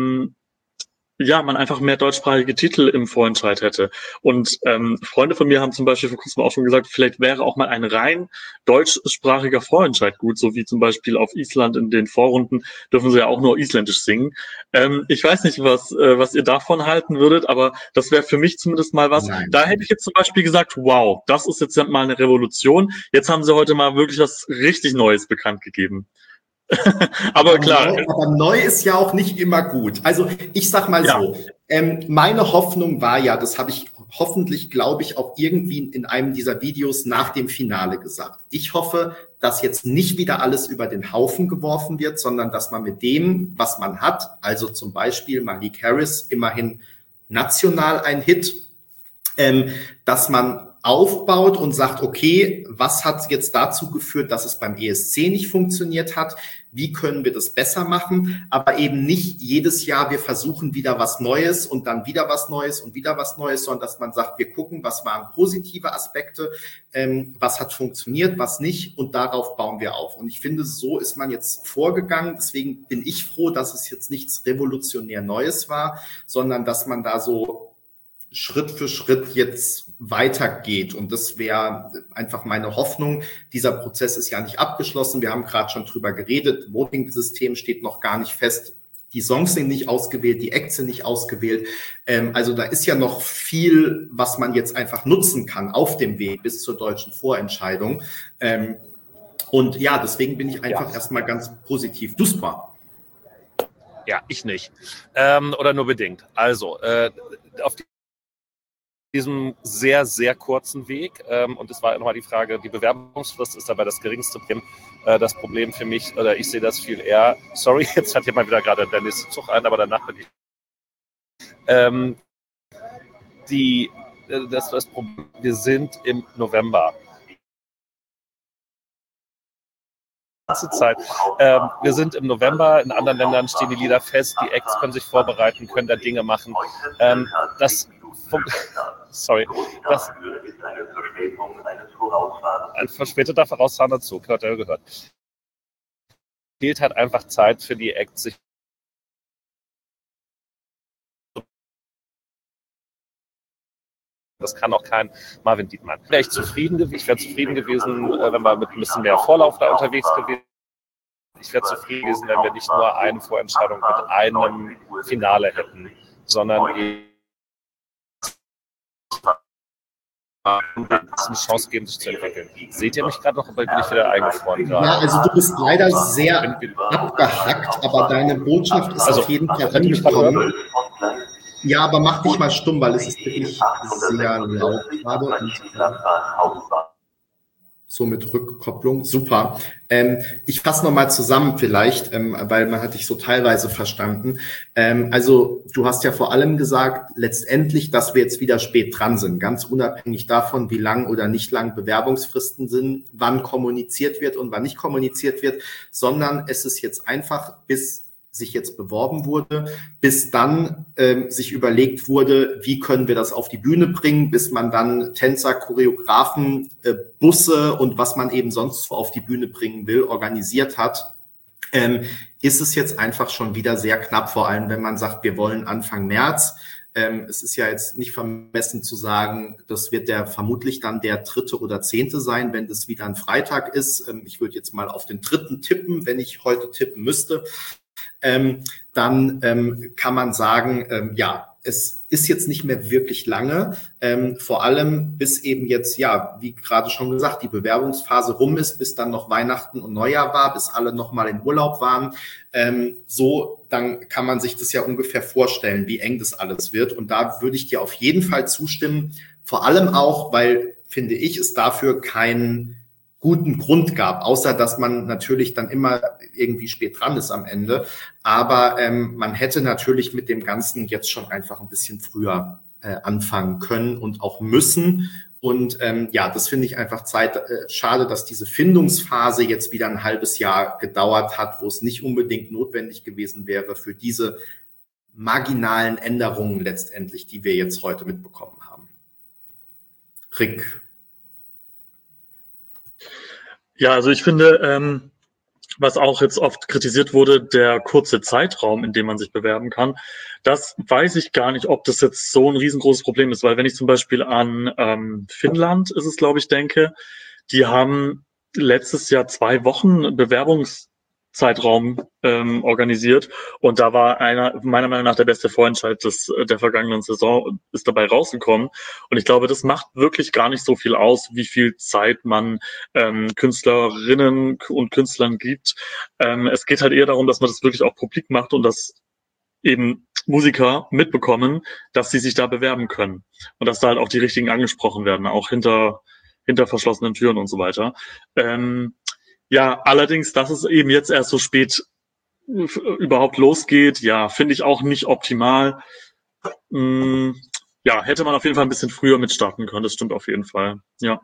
man einfach mehr deutschsprachige Titel im Vorentscheid hätte. Und Freunde von mir haben zum Beispiel vor kurzem auch schon gesagt, vielleicht wäre auch mal ein rein deutschsprachiger Vorentscheid gut, so wie zum Beispiel auf Island in den Vorrunden dürfen sie ja auch nur Isländisch singen. Ich weiß nicht, was ihr davon halten würdet, aber das wäre für mich zumindest mal was. Nein. Da hätte ich jetzt zum Beispiel gesagt, wow, das ist jetzt mal eine Revolution. Jetzt haben sie heute mal wirklich was richtig Neues bekannt gegeben. Aber klar. Aber neu ist ja auch nicht immer gut. Also ich sag mal so, meine Hoffnung war ja, das habe ich hoffentlich, glaube ich, auch irgendwie in einem dieser Videos nach dem Finale gesagt. Ich hoffe, dass jetzt nicht wieder alles über den Haufen geworfen wird, sondern dass man mit dem, was man hat, also zum Beispiel Malik Harris, immerhin national ein Hit, dass man aufbaut und sagt, okay, was hat jetzt dazu geführt, dass es beim ESC nicht funktioniert hat? Wie können wir das besser machen? Aber eben nicht jedes Jahr, wir versuchen wieder was Neues und dann wieder was Neues und wieder was Neues, sondern dass man sagt, wir gucken, was waren positive Aspekte, was hat funktioniert, was nicht, und darauf bauen wir auf. Und ich finde, so ist man jetzt vorgegangen. Deswegen bin ich froh, dass es jetzt nichts revolutionär Neues war, sondern dass man da so Schritt für Schritt jetzt weitergeht. Und das wäre einfach meine Hoffnung. Dieser Prozess ist ja nicht abgeschlossen. Wir haben gerade schon drüber geredet. Voting-System steht noch gar nicht fest. Die Songs sind nicht ausgewählt, die Acts sind nicht ausgewählt. Also da ist ja noch viel, was man jetzt einfach nutzen kann auf dem Weg bis zur deutschen Vorentscheidung. Und ja, deswegen bin ich einfach erstmal ganz positiv. Duspa. Ja, ich nicht. Oder nur bedingt. Also, auf diesem sehr, sehr kurzen Weg. Und es war nochmal die Frage, die Bewerbungsfrist ist dabei das geringste Problem. Das Problem für mich, oder ich sehe das viel eher, sorry, jetzt hat jemand wieder gerade der nächste Zug ein, aber danach bin ich. Das Problem, wir sind im November. Zeit. Wir sind im November, in anderen Ländern stehen die Lieder fest, die Acts können sich vorbereiten, können da Dinge machen. Ein verspäteter vorausfahrender Zug, hat er gehört. Fehlt halt einfach Zeit für die Acts, sich das kann auch kein Marvin Dietmann. Ich wäre zufrieden gewesen, wenn wir mit ein bisschen mehr Vorlauf da unterwegs gewesen. Ich wäre zufrieden gewesen, wenn wir nicht nur eine Vorentscheidung mit einem Finale hätten, sondern eine Chance geben, sich zu entwickeln. Seht ihr mich gerade noch, oder bin ich wieder eingefroren gerade? Ja, also du bist leider sehr abgehackt, aber deine Botschaft ist auf jeden Fall angekommen. Ja, aber mach dich mal stumm, weil es ist wirklich sehr laut gerade. Und, so mit Rückkopplung, super. Ich fasse nochmal zusammen vielleicht, weil man hat dich so teilweise verstanden. Also du hast ja vor allem gesagt, letztendlich, dass wir jetzt wieder spät dran sind, ganz unabhängig davon, wie lang oder nicht lang Bewerbungsfristen sind, wann kommuniziert wird und wann nicht kommuniziert wird, sondern es ist jetzt einfach, bis sich jetzt beworben wurde, bis dann sich überlegt wurde, wie können wir das auf die Bühne bringen, bis man dann Tänzer, Choreografen, Busse und was man eben sonst so auf die Bühne bringen will, organisiert hat, ist es jetzt einfach schon wieder sehr knapp, vor allem wenn man sagt, wir wollen Anfang März. Es ist ja jetzt nicht vermessen zu sagen, das wird vermutlich dann der 3. oder 10. sein, wenn das wieder ein Freitag ist. Ich würde jetzt mal auf den 3. tippen, wenn ich heute tippen müsste. Dann kann man sagen, ja, es ist jetzt nicht mehr wirklich lange, vor allem bis eben jetzt, ja, wie gerade schon gesagt, die Bewerbungsphase rum ist, bis dann noch Weihnachten und Neujahr war, bis alle noch mal in Urlaub waren. So, dann kann man sich das ja ungefähr vorstellen, wie eng das alles wird. Und da würde ich dir auf jeden Fall zustimmen, vor allem auch, weil, finde ich, es dafür keinen guten Grund gab, außer dass man natürlich dann immer irgendwie spät dran ist am Ende. Aber man hätte natürlich mit dem Ganzen jetzt schon einfach ein bisschen früher anfangen können und auch müssen. Und ja, das finde ich einfach schade, dass diese Findungsphase jetzt wieder ein halbes Jahr gedauert hat, wo es nicht unbedingt notwendig gewesen wäre für diese marginalen Änderungen letztendlich, die wir jetzt heute mitbekommen haben. Rick. Ja, also ich finde, was auch jetzt oft kritisiert wurde, der kurze Zeitraum, in dem man sich bewerben kann, das weiß ich gar nicht, ob das jetzt so ein riesengroßes Problem ist, weil wenn ich zum Beispiel an Finnland ist es, glaube ich, denke, die haben letztes Jahr 2 Wochen Bewerbungszeitraum organisiert und da war einer, meiner Meinung nach, der beste Vorentscheid der vergangenen Saison ist dabei rausgekommen und ich glaube, das macht wirklich gar nicht so viel aus, wie viel Zeit man Künstlerinnen und Künstlern gibt. Es geht halt eher darum, dass man das wirklich auch publik macht und dass eben Musiker mitbekommen, dass sie sich da bewerben können und dass da halt auch die richtigen angesprochen werden, auch hinter verschlossenen Türen und so weiter. Ja, allerdings, dass es eben jetzt erst so spät überhaupt losgeht, ja, finde ich auch nicht optimal. Ja, hätte man auf jeden Fall ein bisschen früher mit starten können, das stimmt auf jeden Fall, ja.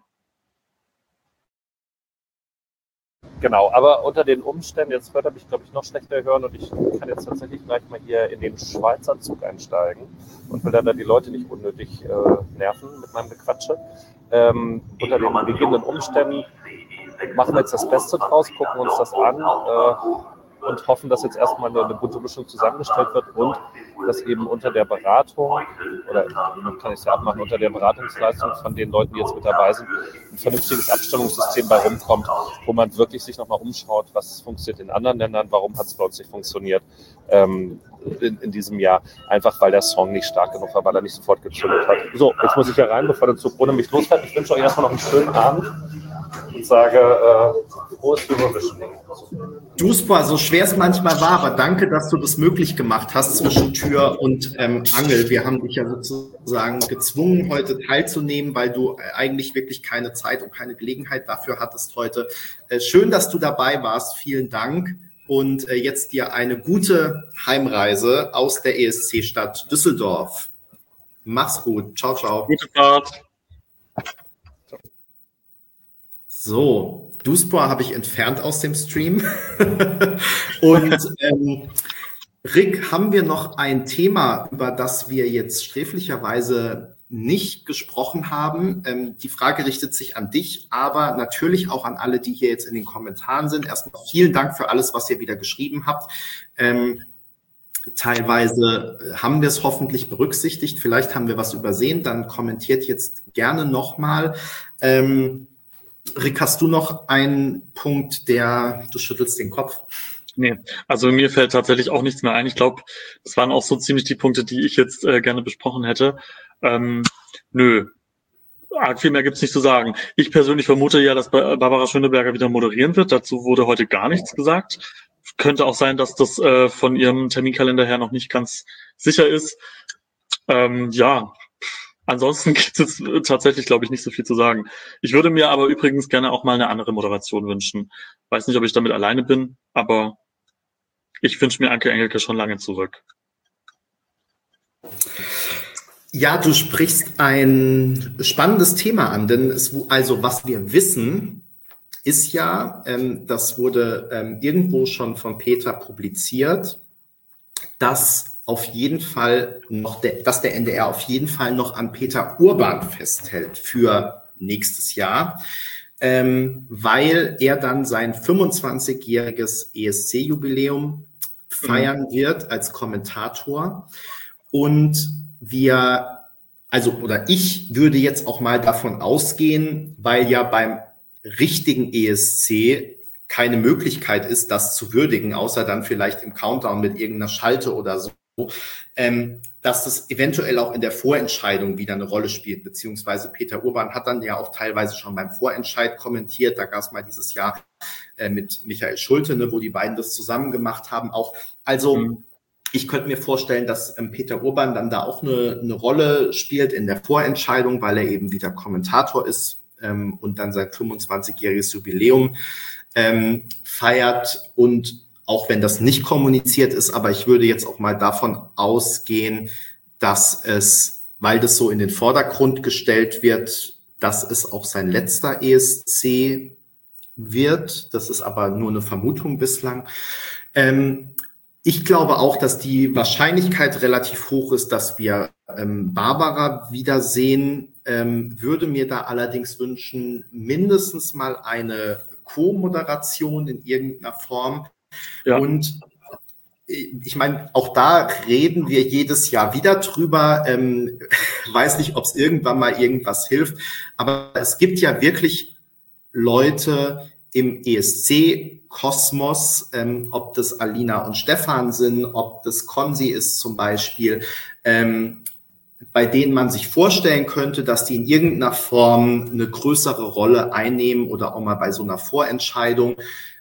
Genau, aber unter den Umständen, jetzt hört er mich, glaube ich, noch schlechter hören und ich kann jetzt tatsächlich gleich mal hier in den Schweizer Zug einsteigen und will dann die Leute nicht unnötig nerven mit meinem Gequatsche. Unter den gegebenen Umständen machen wir jetzt das Beste draus, gucken uns das an und hoffen, dass jetzt erstmal eine bunte Mischung zusammengestellt wird und dass eben unter der Beratung, oder man kann es ja abmachen, unter der Beratungsleistung von den Leuten, die jetzt mit dabei sind, ein vernünftiges Abstimmungssystem bei rumkommt, wo man wirklich sich nochmal umschaut, was funktioniert in anderen Ländern, warum hat es bei uns nicht funktioniert in diesem Jahr, einfach weil der Song nicht stark genug war, weil er nicht sofort gezündet hat. So, jetzt muss ich ja rein, bevor der Zug ohne mich losfährt. Ich wünsche euch erstmal noch einen schönen Abend und sage frohes Eurovisioning. Duspa, so schwer es manchmal war, aber danke, dass du das möglich gemacht hast zwischen Tür und Angel. Wir haben dich ja sozusagen gezwungen, heute teilzunehmen, weil du eigentlich wirklich keine Zeit und keine Gelegenheit dafür hattest heute. Schön, dass du dabei warst. Vielen Dank. Und jetzt dir eine gute Heimreise aus der ESC-Stadt Düsseldorf. Mach's gut. Ciao, ciao. Gute Fahrt. So, Duspa habe ich entfernt aus dem Stream. Und Rick, haben wir noch ein Thema, über das wir jetzt sträflicherweise nicht gesprochen haben? Die Frage richtet sich an dich, aber natürlich auch an alle, die hier jetzt in den Kommentaren sind. Erstmal vielen Dank für alles, was ihr wieder geschrieben habt. Teilweise haben wir es hoffentlich berücksichtigt. Vielleicht haben wir was übersehen. Dann kommentiert jetzt gerne nochmal. Rick, hast du noch einen Punkt, du schüttelst den Kopf? Nee, also mir fällt tatsächlich auch nichts mehr ein. Ich glaube, das waren auch so ziemlich die Punkte, die ich jetzt gerne besprochen hätte. Nö, arg viel mehr gibt's nicht zu sagen. Ich persönlich vermute ja, dass Barbara Schöneberger wieder moderieren wird. Dazu wurde heute gar nichts gesagt. Könnte auch sein, dass das von ihrem Terminkalender her noch nicht ganz sicher ist. Ja, ansonsten gibt es tatsächlich, glaube ich, nicht so viel zu sagen. Ich würde mir aber übrigens gerne auch mal eine andere Moderation wünschen. Weiß nicht, ob ich damit alleine bin, aber ich wünsche mir Anke Engelke schon lange zurück. Ja, du sprichst ein spannendes Thema an, denn was wir wissen, ist ja, das wurde irgendwo schon von Peter publiziert, dass auf jeden Fall dass der NDR auf jeden Fall noch an Peter Urban festhält für nächstes Jahr, weil er dann sein 25-jähriges ESC-Jubiläum feiern wird als Kommentator. Und ich würde jetzt auch mal davon ausgehen, weil ja beim richtigen ESC keine Möglichkeit ist, das zu würdigen, außer dann vielleicht im Countdown mit irgendeiner Schalte oder so, dass das eventuell auch in der Vorentscheidung wieder eine Rolle spielt, beziehungsweise Peter Urban hat dann ja auch teilweise schon beim Vorentscheid kommentiert, da gab es mal dieses Jahr mit Michael Schulte, ne, wo die beiden das zusammen gemacht haben auch. Also ich könnte mir vorstellen, dass Peter Urban dann da auch eine Rolle spielt in der Vorentscheidung, weil er eben wieder Kommentator ist und dann sein 25-jähriges Jubiläum feiert und auch wenn das nicht kommuniziert ist, aber ich würde jetzt auch mal davon ausgehen, dass es, weil das so in den Vordergrund gestellt wird, dass es auch sein letzter ESC wird. Das ist aber nur eine Vermutung bislang. Ich glaube auch, dass die Wahrscheinlichkeit relativ hoch ist, dass wir Barbara wiedersehen. Würde mir da allerdings wünschen, mindestens mal eine Co-Moderation in irgendeiner Form. Ja. Und ich meine, auch da reden wir jedes Jahr wieder drüber. Weiß nicht, ob es irgendwann mal irgendwas hilft, aber es gibt ja wirklich Leute im ESC-Kosmos, ob das Alina und Stefan sind, ob das Konzi ist zum Beispiel, bei denen man sich vorstellen könnte, dass die in irgendeiner Form eine größere Rolle einnehmen oder auch mal bei so einer Vorentscheidung.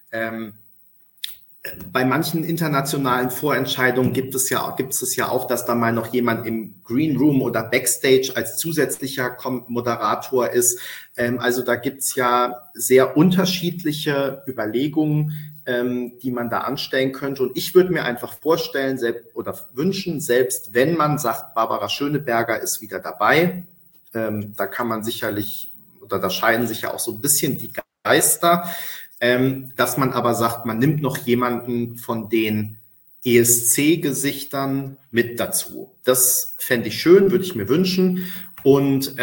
Bei manchen internationalen Vorentscheidungen gibt es ja auch, dass da mal noch jemand im Green Room oder Backstage als zusätzlicher Moderator ist. Also da gibt's ja sehr unterschiedliche Überlegungen, die man da anstellen könnte. Und ich würde mir einfach vorstellen oder wünschen, selbst wenn man sagt, Barbara Schöneberger ist wieder dabei, da kann man sicherlich, oder da scheiden sich ja auch so ein bisschen die Geister, dass man aber sagt, man nimmt noch jemanden von den ESC-Gesichtern mit dazu. Das fände ich schön, würde ich mir wünschen. Und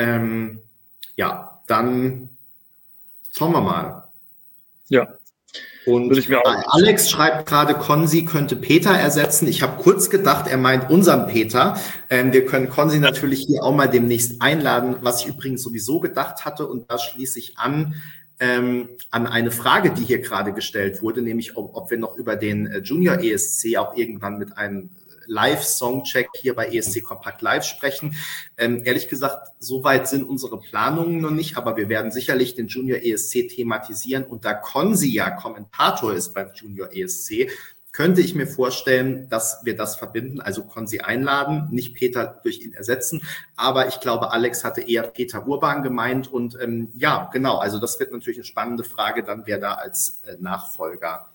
ja, dann schauen wir mal. Ja. Und Alex schreibt gerade, Konzi könnte Peter ersetzen. Ich habe kurz gedacht, er meint unseren Peter. Wir können Konzi natürlich hier auch mal demnächst einladen, was ich übrigens sowieso gedacht hatte. Und da schließe ich an eine Frage, die hier gerade gestellt wurde, nämlich ob wir noch über den Junior ESC auch irgendwann mit einem Live-Songcheck hier bei ESC Kompakt Live sprechen. Ehrlich gesagt, soweit sind unsere Planungen noch nicht, aber wir werden sicherlich den Junior ESC thematisieren. Und da Konzi ja Kommentator ist beim Junior ESC, könnte ich mir vorstellen, dass wir das verbinden, also Konzi einladen, nicht Peter durch ihn ersetzen. Aber ich glaube, Alex hatte eher Peter Urban gemeint. Und ja, genau, also das wird natürlich eine spannende Frage, dann wer da als Nachfolger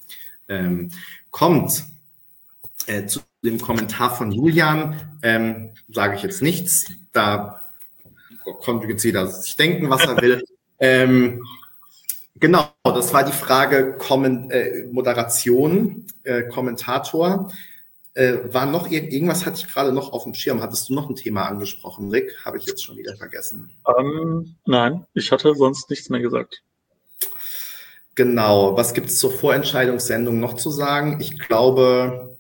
kommt. Zu dem Kommentar von Julian sage ich jetzt nichts. Da konnte jetzt jeder sich denken, was er will. Genau, das war die Frage Moderation, Kommentator. War noch irgendwas, hatte ich gerade noch auf dem Schirm. Hattest du noch ein Thema angesprochen, Rick? Habe ich jetzt schon wieder vergessen. Nein, ich hatte sonst nichts mehr gesagt. Genau, was gibt es zur Vorentscheidungssendung noch zu sagen? Ich glaube,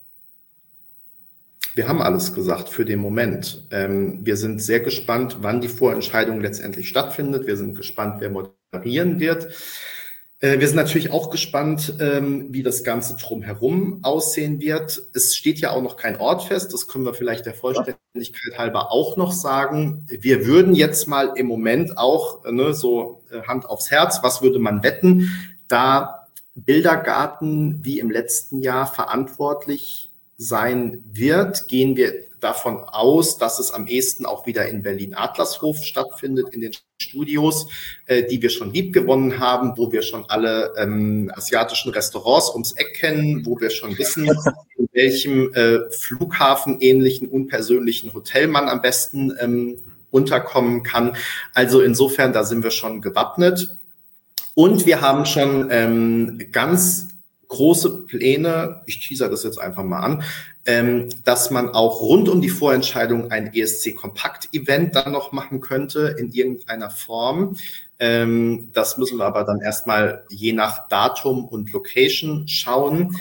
wir haben alles gesagt für den Moment. Wir sind sehr gespannt, wann die Vorentscheidung letztendlich stattfindet. Wir sind gespannt, wer moderieren wird. Wir sind natürlich auch gespannt, wie das Ganze drumherum aussehen wird. Es steht ja auch noch kein Ort fest. Das können wir vielleicht der Vollständigkeit halber auch noch sagen. Wir würden jetzt mal im Moment auch, so Hand aufs Herz, was würde man wetten? Da Bildergarten wie im letzten Jahr verantwortlich sein wird, gehen wir davon aus, dass es am ehesten auch wieder in Berlin-Adlershof stattfindet, in den Studios, die wir schon liebgewonnen haben, wo wir schon alle asiatischen Restaurants ums Eck kennen, wo wir schon wissen, in welchem flughafenähnlichen, unpersönlichen Hotel man am besten unterkommen kann. Also insofern, da sind wir schon gewappnet. Und wir haben schon ganz große Pläne, ich teaser das jetzt einfach mal an, dass man auch rund um die Vorentscheidung ein ESC-Kompakt-Event dann noch machen könnte in irgendeiner Form. Das müssen wir aber dann erstmal je nach Datum und Location schauen.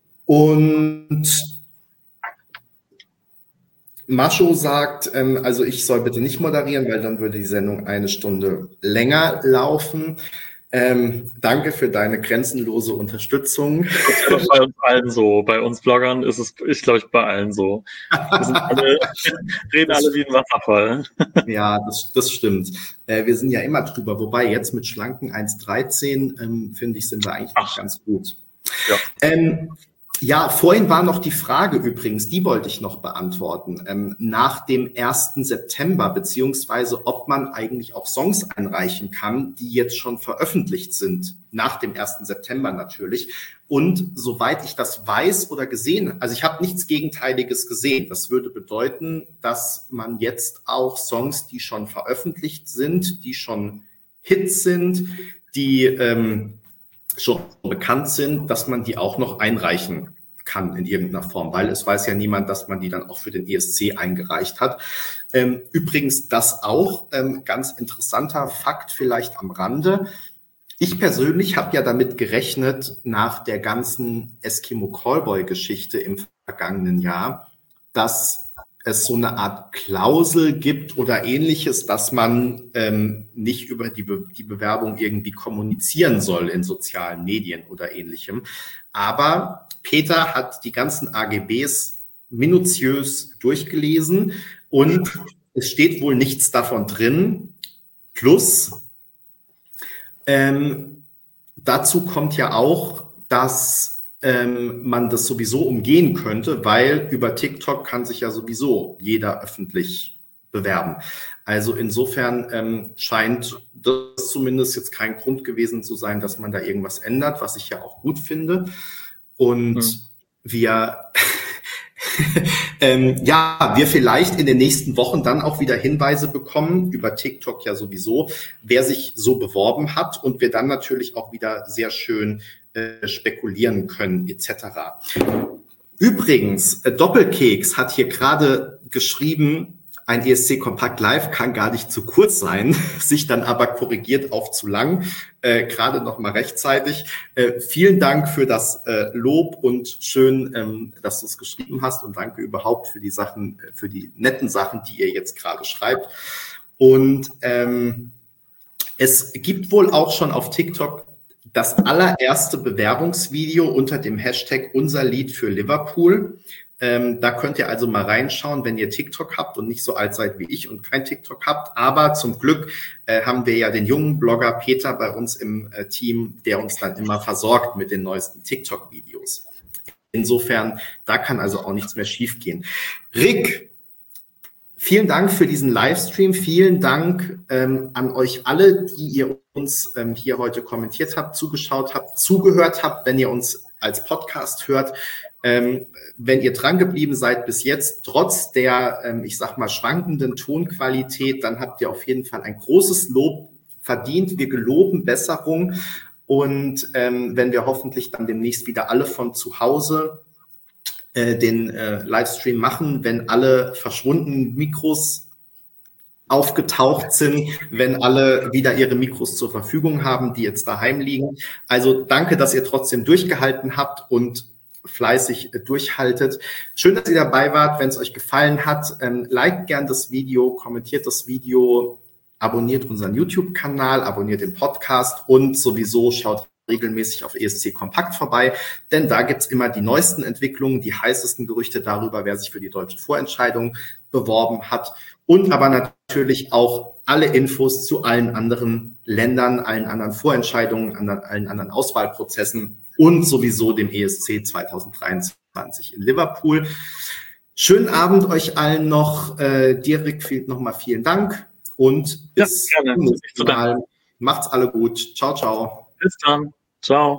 Und Mascho sagt, also ich soll bitte nicht moderieren, weil dann würde die Sendung eine Stunde länger laufen. Danke für deine grenzenlose Unterstützung. Das ist bei uns allen so. Bei uns Bloggern ist es, ich glaube, bei allen so. Reden alle wie ein Wasserfall. Ja, das stimmt. Wir sind ja immer drüber. Wobei jetzt mit schlanken 1,13, finde ich, sind wir eigentlich noch ganz gut. Ja. Ja, vorhin war noch die Frage übrigens, die wollte ich noch beantworten, nach dem 1. September, beziehungsweise ob man eigentlich auch Songs einreichen kann, die jetzt schon veröffentlicht sind, nach dem 1. September natürlich. Und soweit ich das weiß oder gesehen, also ich habe nichts Gegenteiliges gesehen. Das würde bedeuten, dass man jetzt auch Songs, die schon veröffentlicht sind, die schon Hits sind, die schon bekannt sind, dass man die auch noch einreichen kann in irgendeiner Form, weil es weiß ja niemand, dass man die dann auch für den ESC eingereicht hat. Übrigens das auch, ganz interessanter Fakt vielleicht am Rande. Ich persönlich habe ja damit gerechnet, nach der ganzen Eskimo Callboy-Geschichte im vergangenen Jahr, dass es so eine Art Klausel gibt oder Ähnliches, dass man nicht über die Bewerbung irgendwie kommunizieren soll in sozialen Medien oder Ähnlichem. Aber Peter hat die ganzen AGBs minutiös durchgelesen und es steht wohl nichts davon drin. Plus, dazu kommt ja auch, dass man das sowieso umgehen könnte, weil über TikTok kann sich ja sowieso jeder öffentlich bewerben. Also insofern scheint das zumindest jetzt kein Grund gewesen zu sein, dass man da irgendwas ändert, was ich ja auch gut finde. Und wir wir vielleicht in den nächsten Wochen dann auch wieder Hinweise bekommen, über TikTok ja sowieso, wer sich so beworben hat und wir dann natürlich auch wieder sehr schön spekulieren können etc. Übrigens, Doppelkeks hat hier gerade geschrieben, ein ESC Kompakt Live kann gar nicht zu kurz sein, sich dann aber korrigiert auf zu lang, gerade noch mal rechtzeitig. Vielen Dank für das Lob und schön, dass du es geschrieben hast und danke überhaupt für die Sachen, für die netten Sachen, die ihr jetzt gerade schreibt. Und es gibt wohl auch schon auf TikTok das allererste Bewerbungsvideo unter dem Hashtag Unser Lied für Liverpool. Da könnt ihr also mal reinschauen, wenn ihr TikTok habt und nicht so alt seid wie ich und kein TikTok habt. Aber zum Glück haben wir ja den jungen Blogger Peter bei uns im Team, der uns dann immer versorgt mit den neuesten TikTok-Videos. Insofern, da kann also auch nichts mehr schiefgehen. Rick, vielen Dank für diesen Livestream. Vielen Dank an euch alle, die ihr uns hier heute kommentiert habt, zugeschaut habt, zugehört habt, wenn ihr uns als Podcast hört. Wenn ihr dran geblieben seid bis jetzt, trotz der, ich sag mal, schwankenden Tonqualität, dann habt ihr auf jeden Fall ein großes Lob verdient. Wir geloben Besserung. Und wenn wir hoffentlich dann demnächst wieder alle von zu Hause den Livestream machen, wenn alle verschwundenen Mikros aufgetaucht sind, wenn alle wieder ihre Mikros zur Verfügung haben, die jetzt daheim liegen. Also danke, dass ihr trotzdem durchgehalten habt und fleißig durchhaltet. Schön, dass ihr dabei wart. Wenn es euch gefallen hat, liked gern das Video, kommentiert das Video, abonniert unseren YouTube-Kanal, abonniert den Podcast und sowieso schaut regelmäßig auf ESC Kompakt vorbei, denn da gibt's immer die neuesten Entwicklungen, die heißesten Gerüchte darüber, wer sich für die deutsche Vorentscheidung beworben hat und aber natürlich auch alle Infos zu allen anderen Ländern, allen anderen Vorentscheidungen, allen anderen Auswahlprozessen und sowieso dem ESC 2023 in Liverpool. Schönen Abend euch allen noch. Dir, Rick, nochmal vielen Dank und bis zum nächsten Mal. Macht's alle gut. Ciao, ciao. Bis dann. Ciao.